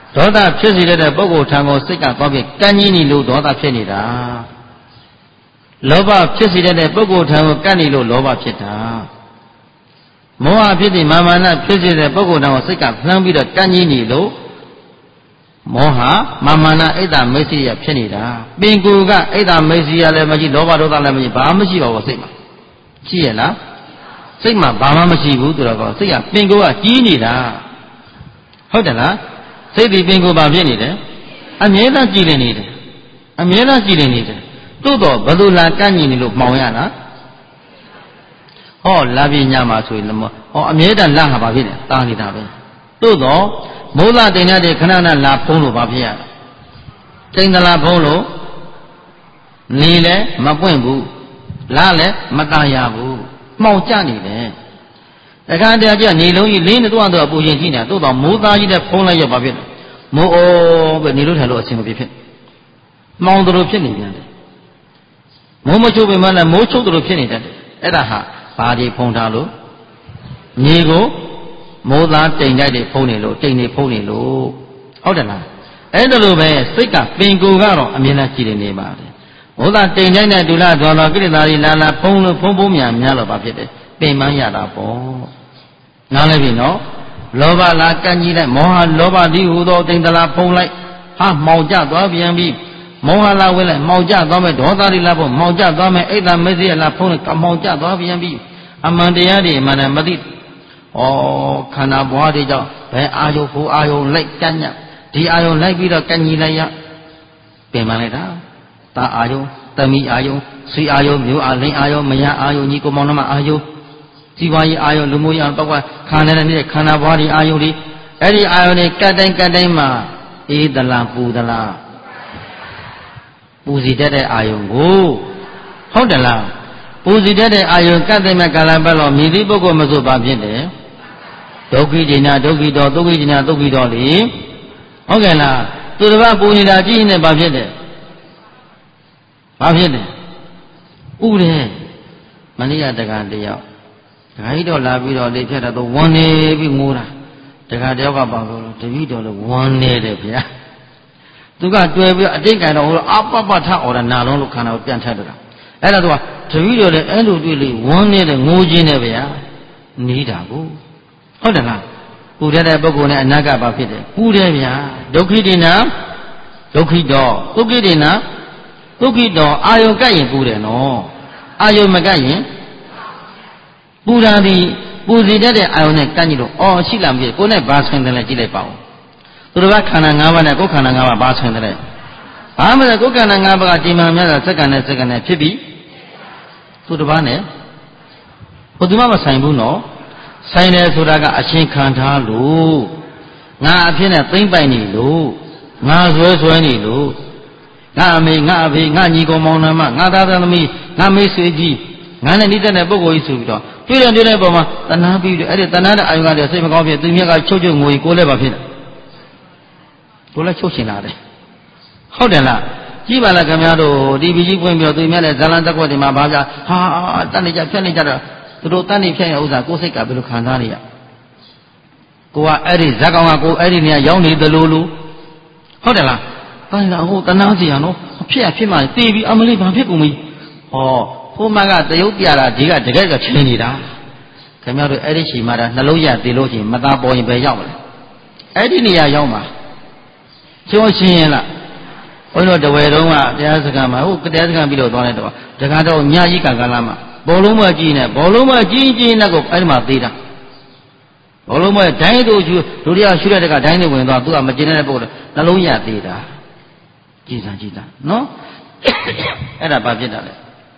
ဒေါသဖြစ်စေတဲ့ပုဂ္ဂိုလ်ထံကိုစိတ်ကသွားပြီးကန့်ကြီးနေလို့ဒေါသဖြစ်နေတာလောဘဖြစ်စေတဲ့ပုဂ္ဂိုလ်ထံကိုကန့်နေလို့လောဘဖြစ်တာမောဟဖြစ်တဲ့မာနဖြစ်စေတဲ့ပုဂ္ဂိုလ်ထံကိုစိတ်ကလှမ်းပြီးတော့ကန့်ကြီးနေလို့မောဟမာနအိတ်တမိတ်စီရဖြစ်နေတာပင်ကိုယ်ကအိတ်တမိတ်စီရလည်းမရှိလောဘဒေါသလည်းမရှိဘာမှမရှိပါဘူးစိတ်မှာရှိရလားစိတ်မှာဘာမှမရှိဘူးဆိုတော့စိတ်ကပင်ကိုယ်ကကြီးနေတာဟုတ်တယ်လားစိတ်ဒီပင်ကိုယ်ဘာဖြစ်နေတယ်အမြဲတမ်းကြည်လင်နေတယ်အမြဲတမ်းကြည်လင်နေတယ်သို့တော့ဘယ်လိုလာကန့်ညီနေလို့မှောင်ရလားဟောလာပြညမှာဆိုရင်ဟောအမြဲတမ်းလာဟာဘာဖြစ်လဲတာနေတာပဲသို့တော့မိုးလာတင်တဲ့ခဏခဏလာဖုံးလို့ဘာဖြစ်ရလဲတိမ်သလားဖုံးလို့နေလည်းမပွင့်ဘူးလာလည်းမตายရဘူးမှောင်ကျနေတယ်တခါတည်းကျနေလုံးကြီးလင်းနေတော့အပူရှင်ရှိနေတာသို့တော့မိုးသားကြီးတဲ့ဖုံးလိုက်ရဘာဖြစ်လဲမိုးအိုးပဲနေလို့ထိုင်လို့အဆင်မပြေဖြစ်မှောင်တို့ဖြစ်နေပြန်တယ်မိုးမချုပ်ပေမဲ့လည်းမိုးချုပ်တို့ဖြစ်နေတတ်တယ်အဲ့ဒါဟာဘာဒီဖုံးထားလို့မြေကိုမိုးသားတိမ်တိုက်တွေဖုံးနေလို့တိမ်တွေဖုံးနေလို့ဟုတ်တယ်လားအဲ့ဒါလိုပဲစိတ်ကပင်ကိုယ်ကတော့အမြဲတမ်းကြည်နေပါတယ်မိုးသားတိမ်တိုက်တဲ့ဒုလတော်တော်ကိလေသာတွေလာဖုံးလို့ဖုံးများတော့ဘာဖြစ်တယ်ပင်ပန်းရတာပေါ့နားလဲပြီနော်လောဘလာကန့်ကြီးလိုက်မောဟလောဘသည်ဟူသောတိမ်တလားဖုံးလိုက်ဟာမှောင်ကျသွားပြန်ပြီမောဟလာဝင်လိုက်မှောင်ကျသွားမယ်ဒေါသတွေလာဖို့မှောင်ကျသွားမယ်အိတ်တမေစီရလာဖုံးလိုက်မှောင်ကျသွားပြန်ပြီအမှန်တရားတွေမှန်တယ်မသိဩခန္ဓာဘွားတွေကြောင့်ဘယ်အာယုဖို့အာယုလိုက်ကန့်ညဒီအာယုလိုက်ပြီးတော့ကန့်ညီလိုက်ရပင်ပန်းလိုက်တာတာအာယုတမိအာယုဆွေအာယုမျိုးအာလိန်အာယုမယာအာယုညီကိုမောင်နှမအာယုဇီဝရေးအာယုလူမျိုးရေးအာတော့ခန္ဓာနဲ့နေတဲ့ခန္ဓာဘွားတွေအာယုတွေအဲ့ဒီအာယုတွေကတ်တိုင်းမှာအေးသလားပူသလားပူစီတတ်တဲ့အာယုကိုဟုတ်တယ်လားပူစီတတ်တဲ့အာယုကတ်တဲ့မဲ့ကာလပတ်လို့မြည်သည့်ပုဂ္ဂိုလ်မဆိုပါဖြစ်တယ်ဒုက္ခိဒိနာဒုက္ခိတောသုခိဒိနာသုခိတောလေဟုတ်ကဲ့လားသူတစ်ပါးပူနေတာကြည့်နေပါဖြစ်တယ်ဘာဖြစ်တယ်ဥတယ်မနေ့ကတက္ကတယောက်ဒကာကြီးတော့လာပြီးတော့လေဖြတ်တော့ဝန်းနေပြီးငိုးတာဒကာတယောက်ကပါလို့တပည့်တော်လည်းဝန်းနေတယ်ဗျာသူကတွေ့ပြီးအတိတ်ကံတော့ဟိုအပပထအော်တာနာလုံးလို့ခန္ဓာကိုပြန်ထက်တော့တာအဲ့ဒါသူကတပည့်တော်လည်းအဲ့လိုတွေ့လေဝန်းနေတဲ့ငိုးခြင်းနဲ့ဗျာနေတာကိုဟုတ်တယ်လားပူတဲ့ပုဂ္ဂိုလ်နဲ့အနာကဘာဖြစ်တယ်ပူတယ်ဗျာဒုက္ခိတေနဒုက္ခိတောဒုက္ခိတေနဒုက္ခိတောအာယုကပ်ရင်ပူတယ်နော်အာယုမကပ်ရင်ပူတာဒီပူစီတတ်တဲ့အာယုနဲ့ကန့်ကြည့်လို့အော်ရှိလားမဖြစ်ကိုယ်နဲ့ဘာဆိုင်တယ်လဲကြည့်လိုက်ပါဦးသူတို့ကခန္ဓာ၅ပါးနဲ့ကိုယ်ခန္ဓာ၅ပါးဘာဆိုင်တယ်လဲဘာမှမလဲကိုယ်ခန္ဓာ၅ပါးကဒီမှများတာစက္ကန့်နဲ့ဖြစ်ပြီးသူတစ်ပါးနဲ့ဘယ်သူမှမဆိုင်ဘူးနော်ဆိုင်တယ်ဆိုတာကအရှင်ခံထားလို့ငါအဖြစ်နဲ့သိမ့်ပိုင်နေလို့ငါဆွဲနေလို့ငါအမေငါအဖေငါညီကောင်မောင်နှမငါသားသမီးငါမိတ်ဆွေကြီးငါနဲ့နေတဲ့ပုဂ္ဂိုလ်ကြီးဆိုပြီးတော့တွေ့တဲ့ပုံမှာတဏှာပြီးတယ်အဲ့ဒီတဏှာတဲ့အာယုကတည်းကစိတ်မကောင်းဖြစ်သူမြတ်ကချုပ်ငွေကိုလည်းပါဖြစ်တယ်ကိုလည်းချုပ်ရှင်လာတယ်ဟုတ်တယ်လားကြည့်ပါလားခင်ဗျားတို့ဒီပီကြီးပွင့်ပြီးတော့သူမြတ်နဲ့ဇာလန်တက်ွက်တွေမှာဘာပြဟာတတ်နေကြဖြတ်နေကြတော့သူတို့တတ်နေဖြတ်ရဥစ္စာကိုယ်စိတ်ကဘယ်လိုခံစားနေရကိုကအဲ့ဒီဇက်ကောင်ကကိုအဲ့ဒီနေရာရောက်နေသလိုလိုဟုတ်တယ်လားတိုင်းလာဟိုတဏှာစီရနော်ဖြစ်မှတေးပြီးအမလေးဘာဖြစ်ကုန်ပြီဟောဟိုမှာကတရုပ်ပြတာဒီကတကယ်ကချင်းနေတာခင်ဗျားတို့အဲ့ဒီချိန်မှာနှလုံးရသေးလို့ချင်းမသားပေါ်ရင်ပဲရောက်မလဲအဲ့ဒီနေရာရောက်မှာကျော်ရှင်းရင်လားဘုန်းတော်တဝယ်တုံးကတရားစခန်းမှာဟိုတရားစခန်းပြီးတော့သွားလိုက်တော့တခါတော့ညကြီးကလာမှာဘောလုံးမကြီးနဲ့ဘောလုံးမကြီးနဲ့ကိုအဲ့ဒီမှာသေးတာဘောလုံးမဒိုင်းတို့ဒုတိယရှုတဲ့တကဒိုင်းနဲ့ဝင်သွားသူကမကျင်တဲ့ပုဂ္ဂိုလ်နှလုံးရသေးတာကြည်စားနော်အဲ့ဒါဘာဖြစ်တာလဲ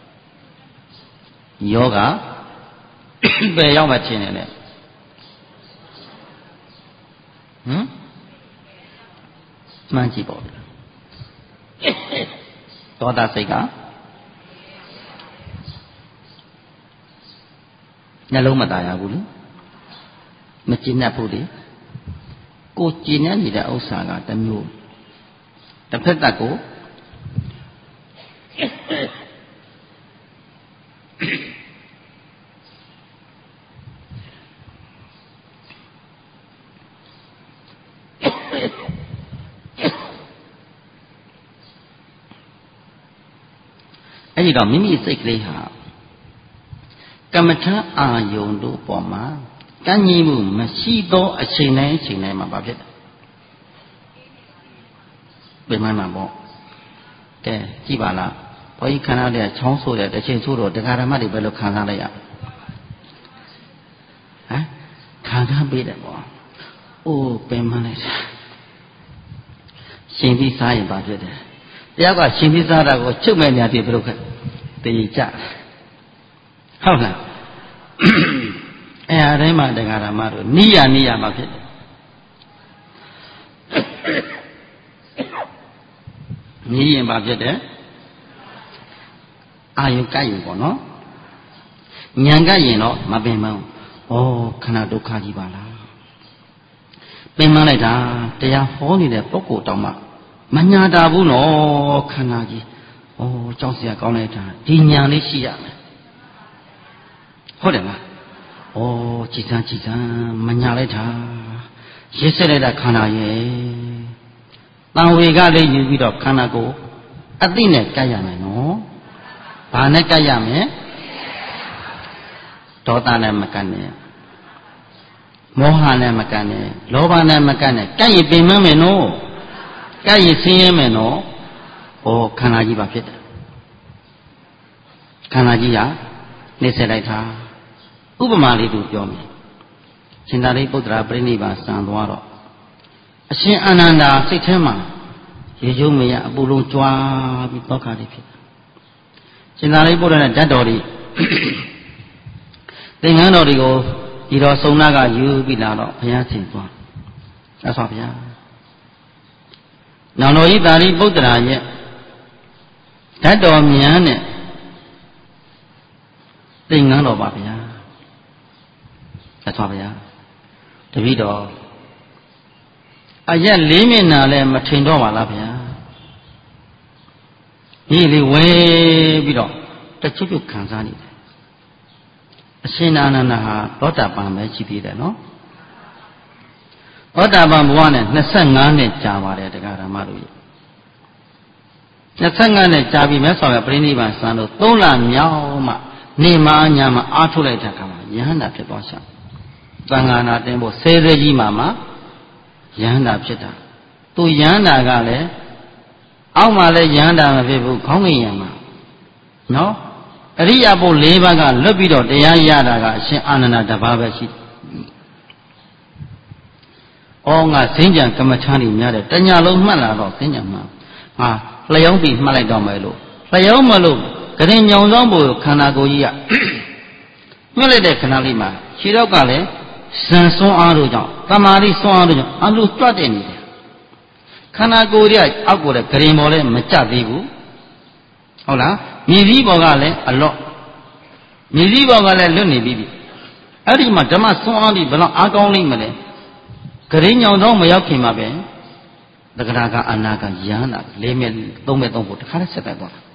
ယောဂဘယ်ရောက်မှချင်းနေလဲမှန်းကြည့်ပေါ့ဒေါသစိတ်ကနှလုံးမသားရဘူးလေမကျဉ်း납ဘူးလေကိုကျဉ်း납နေတဲ့ဥစ္စာကတစ်မျိုးတစ်ဖက်သက်ကိုအဲ့ဒီတော့မိမိစိတ်ကလေးဟာကမ္မထအာယုံတို့ပေါ်မှာကန့်ညီမှုမရှိသောအချိန်တိုင်းမှာဘာဖြစ်လဲပြန်မှန်းမှာပေါ့ကဲကြည့်ပါလားဘုန်းကြီးခန္ဓာတဲ့ချောင်းဆိုတဲ့တစ်ချိန်ဆိုတော့တရားဓမ္မတွေဘယ်လိုခံစားလိုက်ရဟမ်ခံစားပေးတယ်ပေါ့အိုးပြန်မှန်းလိုက်ရှင်ပြီးစားရင်ဘာဖြစ်တယ်တယောက်ကရှင်ပြီးစားတာကိုချုပ်မဲ့ညာတည်းဘယ်လိုခက်တည်ကြဟုတ်လားအဲ့အတိုင်းမှာတရားဓမ္မတို့နိယာမှာဖြစ်တယ်နိရင်ဘာဖြစ်တယ်အာယုကရင်ပေါ့နော်ဉာဏ်ကရင်တော့မပင်မန်းဩခန္ဓာဒုက္ခကြီးပါလားပင်မန်းလိုက်တာတရားဟောနေတဲ့ပုဂ္ဂိုလ်တောင်မှမညာတာဘူးနော်ခန္ဓာကြီးဩကြောက်စရာကောင်းလိုက်တာဒီဉာဏ်လေးရှိရမယ်ဟုတ်တယ်မလားဩကြည်စမ်းမညာလိုက်တာရစ်ဆက်လိုက်တာခန္ဓာရဲ့တန်ဝေကလေးယူပြီးတော့ခန္ဓာကိုအသိနဲ့ကြိုက်ရမယ်နော်ဘာနဲ့ကြိုက်ရမလဲဒေါသနဲ့မကန့်နဲ့မောဟနဲ့မကန့်နဲ့လောဘနဲ့မကန့်နဲ့ကြိုက်ရင်ပင်မမယ်နော်ကြိုက်ရင်ဆင်းရဲမယ်နော်ဩခန္ဓာကြီးပါဖြစ်တယ်ခန္ဓာကြီးဟာနှိမ့်ဆက်လိုက်တာဥပမာလေးတို့ပြောမယ်ရှင်သာရိပုတ္တရာပြိဋိဘံစံသွားတော့အရှင်အာနန္ဒာစိတ်ထဲမှာရေကျုံမရအပူလုံးကြွားပြီးတောခါလေးဖြစ်တယ်ရှင်သာရိပုတ္တရာနဲ့ဓာတ်တော်တွေသင်္ကန်းတော်တွေကိုဒီတော်စုံနာကယူပြီးလာတော့ဘုရားရှင်သွားအဲ့ဆိုဘုရားနောင်တော်ဤသာရိပုတ္တရာရဲ့ဓာတ်တော်မြန်နဲ့သင်္ကန်းတော်ပါဗျာအဲ့ဆိုဘုရားတပည့်တော်အရက်၄မျက်နှာလည်းမထင်တော့ပါလားဗျာဒီလေးဝဲပြီးတော့တချို့ခံစားနေတယ်အရှင်အာနန္ဒာဟာသောတာပန်ပဲရှိသေးတယ်နော်သောတာပန်ဘဝနဲ့25နှစ်ကြာပါတယ်တရားဓမ္မတို့ကြီး25နှစ်ကြာပြီမြတ်စွာဘုရားပြိဋိဘံစံလို့3လမြောက်မှနေမညာမှာအားထုတ်လိုက်တဲ့အခါမှာယဟန္တာဖြစ်သွားရှာသံဃာနာတင်ဖို့ဆဲကြီးမှာယဟန္တာဖြစ်တာသူယဟန္တာကလည်းအောက်မှာလည်းယဟန္တာမဖြစ်ဘူးခေါင်းငင်ရမှာနော်အရိယဘု၄ပါးကလွတ်ပြီးတော့တရားရတာကအရှင်အာနန္ဒာတပါးပဲရှိဩငါစဉ္ကြံကမ္မထာနေများတယ်တညာလုံးမှတ်လာတော့စဉ္ကြံမှဟာလျောင်းပြီးမှတ်လိုက်တော့မယ်လို့လျောင်းမလို့ကရင်ညောင်ဆောင်ဖို့ခန္ဓာကိုယ်ကြီးကမြှတ်လိုက်တဲ့ခဏလေးမှာခြေတော့ကလည်းဇန်စွန်းအားတို့ကြောင့်တမာရီစွန်းအားတို့ကြောင့်အလိုတွတ်တဲ့နေတယ်ခန္ဓာကိုယ်ကြီးအောက်ကိုလည်းဂရင်ပေါ်လည်းမကြသေးဘူးဟုတ်လားမြေစည်းပေါ်ကလည်းအလော့မြေစည်းပေါ်ကလည်းလွတ်နေပြီအဲ့ဒီမှာဓမ္မစွန်းအားပြီးဘယ်တော့အားကောင်းလိမ့်မလဲဂရင်ညောင်တော့မရောက်ခင်မှာပဲတက္ကရာကအနာကရဟန္တာ၄မြဲ၃မြဲ၃ဖို့တခါတည်းဆက်တက်သွားတာ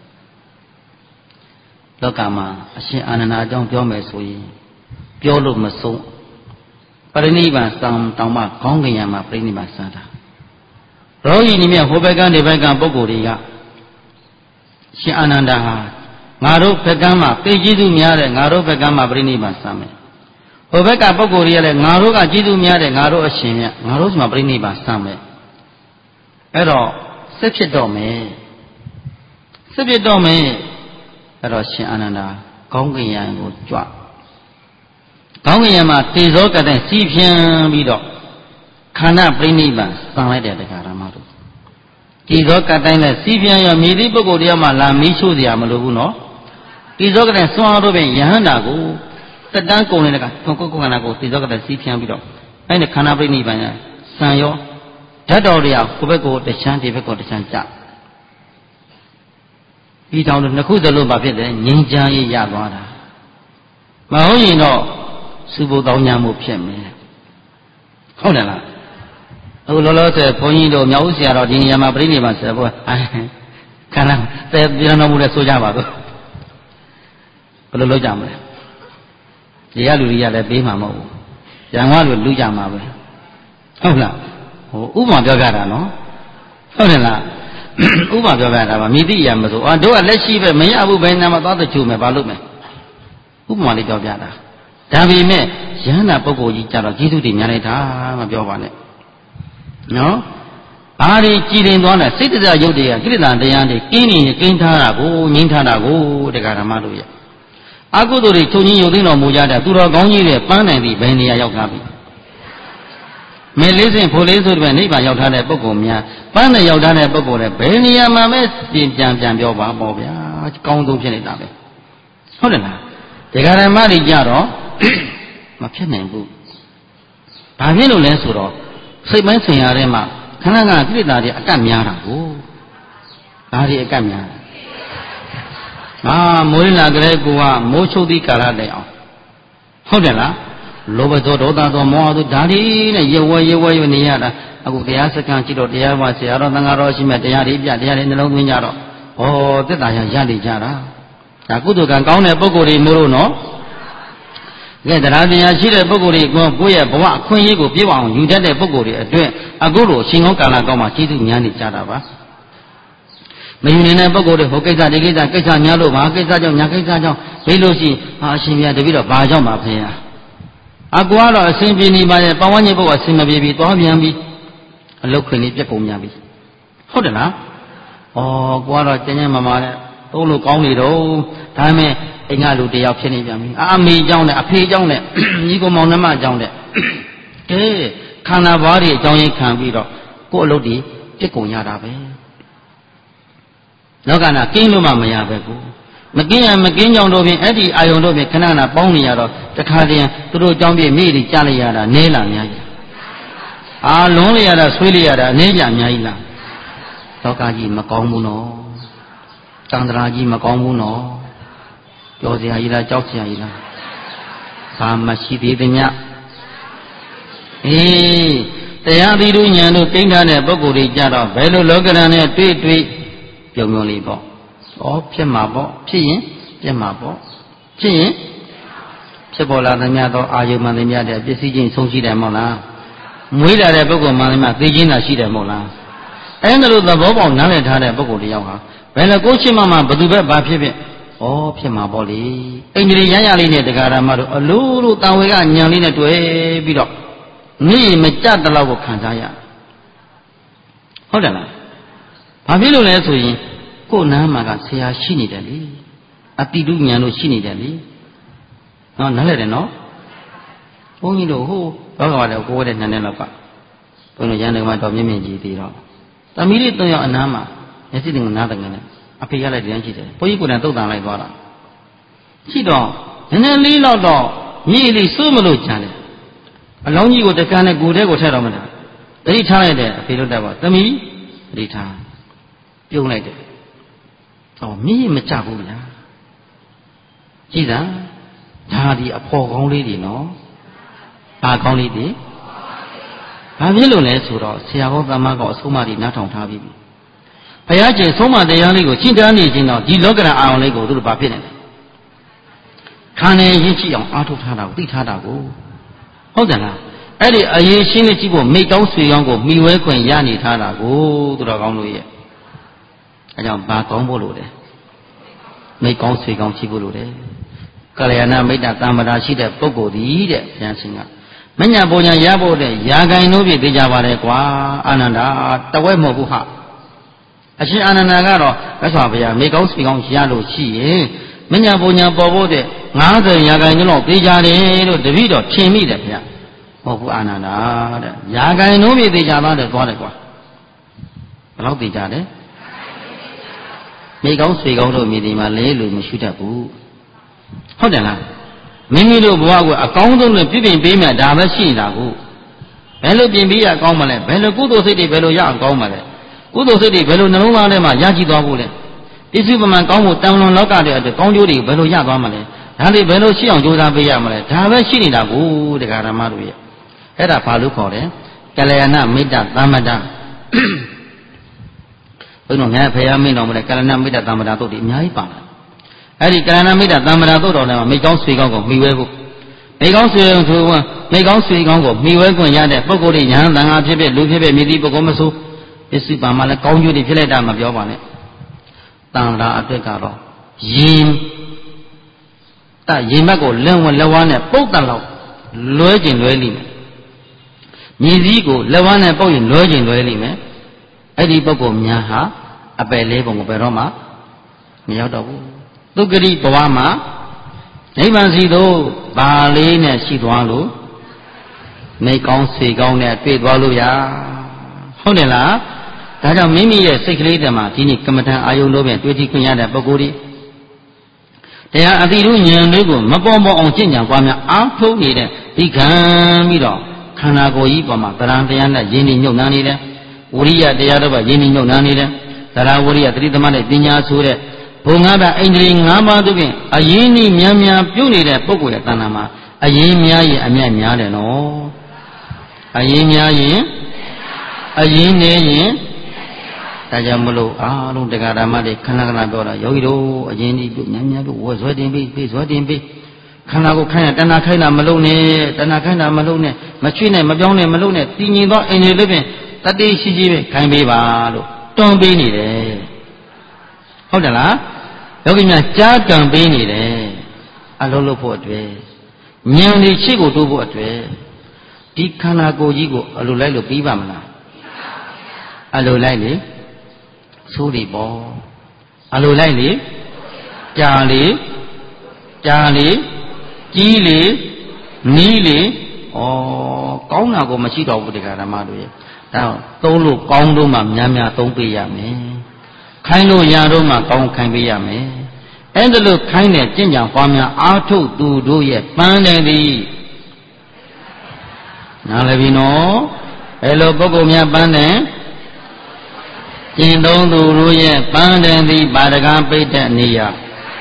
လောကမှာအရှင်အာနန္ဒာအကြောင်းပြောမယ်ဆိုရင်ပြောလို့မဆုံးပရိနိဗ္ဗာန်တောင်မှခေါင်းကင်ရမှာပရိနိဗ္ဗာန်စံတာရောဂီနိမြဟိုဘက်ကဒီဘက်ကပုဂ္ဂိုလ်တွေကရှင်အာနန္ဒာဟာငါတို့ဘက်ကမှာသိကျေးဇူးများတဲ့ငါတို့ဘက်ကမှာပရိနိဗ္ဗာန်စံမယ်ဟိုဘက်ကပုဂ္ဂိုလ်တွေကလည်းငါတို့ကကျေးဇူးများတဲ့ငါတို့အရှင်မြတ်ငါတို့ဒီမှာပရိနိဗ္ဗာန်စံမယ်အဲ့တော့စစ်ဖြစ်တော့မယ်အဲ့တော့ရှင်အာနန္ဒာခေါင်းကင်ရကိုကြွခေါင်းကင်ရမှာတေဇောကတဲ့စီးဖြန်းပြီးတော့ခန္ဓာပရိနိဗ္ဗာန်စံလိုက်တဲ့တရားဓမ္မတို့တေဇောကတိုင်းနဲ့စီးဖြန်းရမြည်သည့်ပုဂ္ဂိုလ်တရားမှလာမီးရှို့เสียမလို့ဘူးနော်တေဇောကတဲ့စွမ်းအားတို့ပင်ယဟန္တာကိုတတန်းကုန်နေတဲ့ကကိုခန္ဓာကိုတေဇောကတဲ့စီးဖြန်းပြီးတော့အဲ့ဒီခန္ဓာပရိနိဗ္ဗာန်စံရောဓာတ်တော်တွေကကိုယ့်ဘက်ကိုတချမ်းဒီဘက်ကိုတချမ်းကြဒီတောင်တို့နှစ်ခုသလုံးပါဖြစ်တယ်ငြိမ်းချမ်းရေးရသွားတာမဟုတ်ရင်တော့စုဖို့တောင်းညမှုဖြစ်မယ်ဟုတ်တယ်လားအခုလောလောဆယ်ဘုန်းကြီးတို့မြောက်ဦးဆရာတော်ဒီနေရာမှာပြိဋိဘံဆက်ဖို့ခန္ဓာတဲ့ပြန်တော်မူတဲ့ဆိုကြပါတော့ဘယ်လိုလုပ်ကြမလဲဒီရလူတွေကလည်းပေးမှာမဟုတ်ဘူးရံဝါလူလူကြမှာပဲဟုတ်လားဟိုဥပမာပြောကြတာနော်ဟုတ်တယ်လားဥပမာပြောပြတာပါမြည်သိရမဆိုတို့ကလက်ရှိပဲမရဘူးဘယ်နာမှာသွားတဲ့ကျူမယ်ဘာလို့မယ်ဥပမာလေးပြောပြတာဒါပေမဲ့ယန္တာပုဂ္ဂိုလ်ကြီးကြတော့ကျေးဇူးတွေများလိုက်တာမပြောပါနဲ့နော်အားဒီကြည်ရင်သွားတယ်စိတ်တရားရုပ်တွေကကိလေသာတရားတွေကင်းနေကင်းထားတာကိုငြိမ်းထားတာကိုတရားဓမ္မတို့ရဲ့အကုသိုလ်တွေချုပ်ချင်းယုံသိတော်မူကြတဲ့သူတော်ကောင်းကြီးတွေပန်းနိုင်ပြီးဘယ်နေရာရောက်သွားပြီမေလေးစင်ဖိုလေးဆိုတဲ့နိဗ္ဗာန်ရောက်ထားတဲ့ပုဂ္ဂိုလ်များပန်းနဲ့ရောက်ထားတဲ့ပုဂ္ဂိုလ်တွေဘယ်နေရာမှာပဲပြန်ပြောပါပေါ့ဗျာကောင်းဆုံးဖြစ်နေတာပဲဟုတ်တယ်လားတရားဓမ္မတွေကြတော့မဖြစ်နိုင်ဘူးဘာဖြစ်လို့လဲဆိုတော့စိတ်ပိုင်းဆင်ရတဲ့မှာခဏခဏကိလေသာတွေအကတ်များတာကိုဒါတွေအကတ်များတယ်မိုးရင်းလာကြတဲ့ကိုကမိုးချုပ်သည့်ကာလတိုင်အောင်ဟုတ်တယ်လားလောဘသောဒေါသသောမောဟသောဓာတိနဲ့ရေဝဲနေရတာအခုတရားစခန်းကြည့်တော့တရားမှာဆရာတော်သံဃာတော်ရှိမဲ့တရားတွေပြတရားတွေနှလုံးသွင်းကြတော့ဟောသက်သာရနေကြတာဒါကုသိုလ်ကံကောင်းတဲ့ပုဂ္ဂိုလ်တွေမို့လို့နော်ကဲတရားတရားရှိတဲ့ပုဂ္ဂိုလ်တွေကိုယ့်ရဲ့ဘဝအခွင့်အရေးကိုပြည့်အောင်ယူတတ်တဲ့ပုဂ္ဂိုလ်တွေအတွက်အခုလိုရှင်ကောင်းကာလကောင်းမှာကျေးဇူးများနေကြတာပါမယူနေတဲ့ပုဂ္ဂိုလ်တွေဟိုကိစ္စဒီကိစ္စများလို့ဘာကိစ္စကြောင့်ညာကိစ္စကြောင့်မေးလို့ရှိအရှင်မြတ်တပည့်တော့ဘာကြောင့်ပါဖေဟာအကွာတော့အစဉ်ပြေနေပါရဲ့ပတ်ဝန်းကျင်ဘုတ်အစဉ်မပြေပြီသွားပြန်ပြီအလုတ်ခွင်လေးပြက်ကုန်ပြန်ပြီဟုတ်တယ်လားဩကွာတော့ကျဉ်းမမာနဲ့သုံးလို့ကောင်းနေတော့ဒါမဲ့အိမ်ကလူတယောက်ဖြစ်နေပြန်ပြီအမေเจ้าနဲ့အဖေเจ้าနဲ့ညီကောင်မောင်နှမเจ้าနဲ့ကဲခန္ဓာဘားတွေအကြောင်းရင်းခံပြီးတော့ကိုယ့်အလုပ်တွေပြက်ကုန်ရတာပဲလောကနာကင်းလို့မှမရပဲကိုမကင်းရမကင်းကြောင်တို့ဖြင့်အဲ့ဒီအာယုံတို့ဖြင့်ခဏခဏပေါင်းနေရတော့တခါတည်းသူတို့အကြောင်းပြည့်မိတွေကြားလိုက်ရတာနဲလာများကြီးလွန်လိုက်ရတာဆွေးလိုက်ရတာနဲကြအများကြီးလားလောကကြီးမကောင်းဘူးနော်တန်ត្រာကြီးမကောင်းဘူးနော်ပြောစရာကြီးလားကြောက်စရာကြီးလားဘာမရှိသေးသမျှတရားသီးတို့ဉာဏ်တို့ကိန်းထားတဲ့ပုဂ္ဂိုလ်တွေကြတော့ဘယ်လိုလောကရန်နဲ့တွေ့ပြုံလေးပေါ့ဖြစ်မှာပေါ့ဖြစ်ရင်ပြတ်မှာပေါ့ဖြစ်ရင်ဖြစ်ပေါ်လာသမျှသောအာယုမှန်သမျှတဲ့ပစ္စည်းချင်းဆုံးရှိတယ်မဟုတ်လားမွေးလာတဲ့ပုဂ္ဂိုလ်မှန်သမျှသိချင်းသာရှိတယ်မဟုတ်လားအဲ့ဒါလိုသဘောပေါက်နားလည်ထားတဲ့ပုဂ္ဂိုလ်တယောက်ဟာဘယ်လိုကိုရှိမှဘသူပဲဘာဖြစ်ဖြစ်မှာပေါ့လေအိန္ဒြေရရလေးနဲ့တရားဓမ္မတို့အလိုလိုတာဝေကညံလေးနဲ့တွေ့ပြီးတော့မိမကြတဲ့လောက်ကိုခံစားရဟုတ်တယ်လားဘာဖြစ်လို့လဲဆိုရင်ကိုယ်နားမှာကဆရာရှိနေတယ်လေအတိတုဉာဏ်တို့ရှိနေတယ်လေနားလည်တယ်နော်ဘုန်းကြီးတို့ဘောကပါလေကိုယ်တဲ့နှစ်နှစ်လောက်ကဘုန်းကြီးရန်တယ်မှာတော်မြင့်မြင့်ကြီးသေးတော့သမီးလေး၃ယောက်အနားမှာမျက်စိတင်ကနားတငယ်နဲ့အဖေရလိုက်ပြန်ကြည့်တယ်ဘုန်းကြီးကိုယ်တိုင်တုတ်တန်လိုက်သွားတာရှိတော့နည်းနည်းလေးတော့မြေလေးစိုးမလို့ကြံတယ်အလောင်းကြီးကိုတကန်နဲ့ကိုယ်ထဲကိုထည့်တော့မှတတိထားလိုက်တယ်အဖေလို့တက်ပါသမီးတတိထားပြုံးလိုက်တယ်မြေမကြဘူးဗျာကြည်သာဒါဒီအဖော်ကောင်းလေးတွေနော်ဘာကောင်းလေးတွေဘာဖြစ်လို့လဲဆိုတော့ဆရာကောသမ္မာကောအဆုံးအမတွေနားထောင်ထားပြီးပြီဘုရားကျင့်ဆုံးမတရားလေးကိုရှင်းတန်းနေခြင်းတော့ဒီလောကရန်အာရုံလေးကိုသူတို့ဘာဖြစ်နေလဲခံနေရင်းကြည့်အောင်အားထုတ်ထားတာကိုသိထားတာကိုဟုတ်တယ်လားအဲ့ဒီအရေးရှင်းလေးကြည့်ဖို့မိတ်ကောင်းဆွေကောင်းကိုမိဝဲခွင့်ရနေထားတာကိုသူတော်ကောင်းတို့ရဲ့အဲကြောင့်ဘာကောင်းဖို့လို့လဲမိတ်ကောင်းဆွေကောင်းရှိဖို့လို့လဲကလျာဏမိတ်တာတမ္ပတာရှိတဲ့ပုဂ္ဂိုလ်ဒီတဲ့ဘုရားရှင်ကမညာပုံညာရဖို့တဲ့ယာဂိုင်တို့ပြသိကြပါလေကွာအာနန္ဒာတဝဲမဟုတ်ဘူးဟာအရှင်အာနန္ဒာကတော့မြတ်စွာဘုရားမိတ်ကောင်းဆွေကောင်းရလို့ရှိရင်မညာပုံညာပေါ်ဖို့တဲ့90ယာဂိုင်တို့သိကြတယ်လို့တပည့်တော်ထင်မိတယ်ဗျာမဟုတ်ဘူးအာနန္ဒာတဲ့ယာဂိုင်တို့ပြသိကြသားတယ်သွားတယ်ကွာဘယ်လောက်သိကြတယ်မိကောင်းဆွေကောင်းတို့မြေဒီမှာလဲလို့မရှိတတ်ဘူးဟုတ်တယ်လားမိမိတို့ဘဝကိုအကောင်းဆုံးနဲ့ပြည့်ပြင်ပေးမြတ်ဒါပဲရှိနေတာကိုဘယ်လိုပြင်ပေးရကောင်းမလဲဘယ်လိုကုသိုလ်စိတ်တွေဘယ်လိုရအောင်ကောင်းမလဲကုသိုလ်စိတ်တွေဘယ်လိုနှလုံးသားထဲမှာရရှိသွားဖို့လဲပြည့်စုံပမာကောင်းဖို့တန်လွန်လောကတဲ့အတွက်ကောင်းကျိုးတွေဘယ်လိုရသွားမလဲဒါတွေဘယ်လိုရှိအောင်ကြိုးစားပေးရမလဲဒါပဲရှိနေတာကိုတရားဓမ္မတို့ရဲ့အဲ့ဒါဘာလို့ခေါ်လဲကလျာဏမိတ္တသမ္မတဘုန်းတော်ငါဖရာမင်းတော်မလဲကလဏမိတ္တသမ္မာတုတ်ဒီအများကြီးပါလာအဲ့ဒီကလဏမိတ္တသမ္မာတုတ်တော်ထဲမှာမိကောင်းဆွေကောင်းကိုမိဝဲဖို့မိကောင်းဆွေကောင်းဆိုမိကောင်းဆွေကောင်းကိုမိဝဲခွင့်ရတဲ့ပုဂ္ဂိုလ်တွေညာသံဃာဖြစ်ဖြစ်လူဖြစ်ဖြစ်မြည်သည့်ပုဂ္ဂိုလ်မဆိုဘစ္စည်းပါမှလည်းကောင်းကျိုးတွေဖြစ်လိုက်တာမပြောပါနဲ့တန်လာအတွက်ကတော့ရင်ဘက်ကိုလက်ဝါးနဲ့ပုတ်တန်လောက်လွဲကျင်လွဲလိမ့်မယ်မြည်စည်းကိုလက်ဝါးနဲ့ပုတ်ရင်လွဲကျင်လွဲလိမ့်မယ်အဲ့ဒီပုဂ္ဂိုလ်များဟာအပယ်လေးပုံကိုဘယ်တော့မှမရောက်တော့ဘူးသူဂရိဘဝမှာနိဗ္ဗာန်စီသို့ဘာလေးနဲ့ရှိသွားလို့နေကောင်းစေကောင်းနဲ့တွေ့သွားလို့ရဟုတ်တယ်လားဒါကြောင့်မိမိရဲ့စိတ်ကလေးတည်းမှာဒီနေ့ကမ္မထံအာယုံလို့ပြန်တွေ့ကြည့်ခွင့်ရတဲ့ပုဂ္ဂိုလ်တွေတရားအတိတို့ဉာဏ်လေးကိုမပေါ်အောင်ကျင့်ကြံပွားများအားထုတ်နေတဲ့ဒီခံပြီးတော့ခန္ဓာကိုယ်ကြီးပေါ်မှာတရားတရားနဲ့ယဉ်ညညုတ်နှံနေတယ်ဝိရိယတရားတို့ကယဉ်ညညုတ်နှံနေတယ်သရဝိရိယသတိသမတ်နဲ့ပညာဆိုတဲ့ဘုံငါးပါးအိန္ဒြေ၅ပါးတို့ဖြင့်အရင်းနှီးများများပြုနေတဲ့ပုဂ္ဂိုလ်ရဲ့တဏ္ဍာမှာအရင်းများရင်အမြတ်များတယ်နော်အရင်းများရင်အရင်းနေရင်ဒါကြောင့်မလို့အားလုံးတရားဓမ္မတွေခဏခဏပြောတာယောဂီတို့အရင်းနှီးပြုများများပြုဝယ်ဇွဲတင်ပြီးဇွဲတင်ပြီးခန္ဓာကိုခိုင်းတာတဏှာခိုင်းတာမလုပ်နဲ့တဏှာခိုင်းတာမလုပ်နဲ့မချွေးနဲ့မပြောင်းနဲ့မလုပ်နဲ့တည်ငြိမ်သောအိန္ဒြေလေးဖြင့်တတိရှိရှိပဲခိုင်းပေးပါလို့တွန်းပေးနေတယ်ဟုတ်တယ်လားယောဂီများကြားကံပေးနေတယ်အလုံးလို့ဖို့အတွက်ဉာဏ်လေးရှိကိုတိုးဖို့အတွက်ဒီခန္ဓာကိုယ်ကြီးကိုအလိုလိုက်လို့ပြီးပါမလားအလိုလိုက်လေဆိုးတယ်ပေါ့အလိုလိုက်လေကြာလေကြီးလေနီးလေကောင်းတာကိုမရှိတော့ဘူးတရားဓမ္မတို့ရဲ့ဒါသုံးလို့ကောင်းလို့မှများများသုံးပေးရမယ်ခိုင်းလို့ရတော့မှကောင်းခိုင်းပေးရမယ်အဲ့ဒါလို့ခိုင်းတဲ့ကျင့်ကြံပွားများအားထုတ်သူတို့ရဲ့ပန်းတယ်သည်နားလည်ပြီနော်အဲ့လိုပုဂ္ဂိုလ်များပန်းတယ်ကျင့်သုံးသူတို့ရဲ့ပန်းတယ်သည်ပါဒကပိတ်တဲ့နေရာ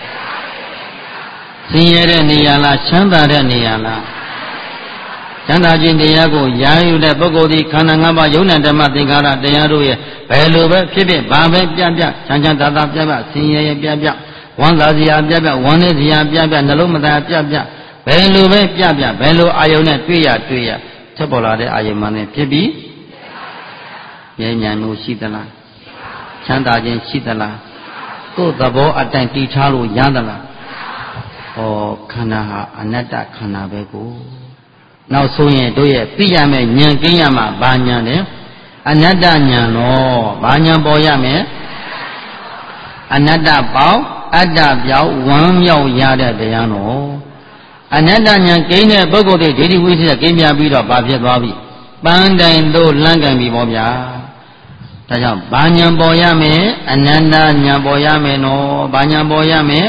ဆင်းရဲတဲ့နေရာလားချမ်းသာတဲ့နေရာလားချမ်းသာခြင်းတရားကိုယာယူတဲ့ပုဂ္ဂိုလ်ဒီခန္ဓာ၅ပါးယုံနာဓမ္မသင်္ခါရတရားတို့ရဲ့ဘယ်လိုပဲဖြစ်ဖြစ်ဘာပဲပြပြချမ်းချမ်းသာသာပြပြဆင်းရဲပြပြဝမ်းသာစရာပြပြဝမ်းနည်းစရာပြပြနှလုံးမသားပြပြဘယ်လိုပဲပြပြဘယ်လိုအာယုံနဲ့တွေ့ရထက်ပေါ်လာတဲ့အာယုံမှနဲ့ဖြစ်ပြီးဉာဏ်ဉာဏ်လို့ရှိသလားချမ်းသာခြင်းရှိသလားကိုယ်သဘောအတိုင်းတည်ထားလို့ရသလားခန္ဓာဟာအနတ္တခန္ဓာပဲကိုနောက်ဆိုရင်တို့ရဲ့သိရမယ်ဉာဏ်ကင်းရမှာဘာဉာဏ်လဲအနတ္တဉာဏ်တော့ဘာဉာဏ်ပေါ်ရမယ်အနတ္တပေါင်းအတ္တပြောင်းဝမ်းမြောက်ရတဲ့တရားတော်အနတ္တဉာဏ်ကိန်းတဲ့ပုဂ္ဂိုလ်တွေဒိဋ္ဌိဝိသေကိန်းပြပြီးတော့ဘာဖြစ်သွားပြီပန်းတိုင်တို့လန့်ကန်ပြီပေါ့ဗျာဒါကြောင့်ဘာဉာဏ်ပေါ်ရမယ်အနန္တဉာဏ်ပေါ်ရမယ်နော်ဘာဉာဏ်ပေါ်ရမယ်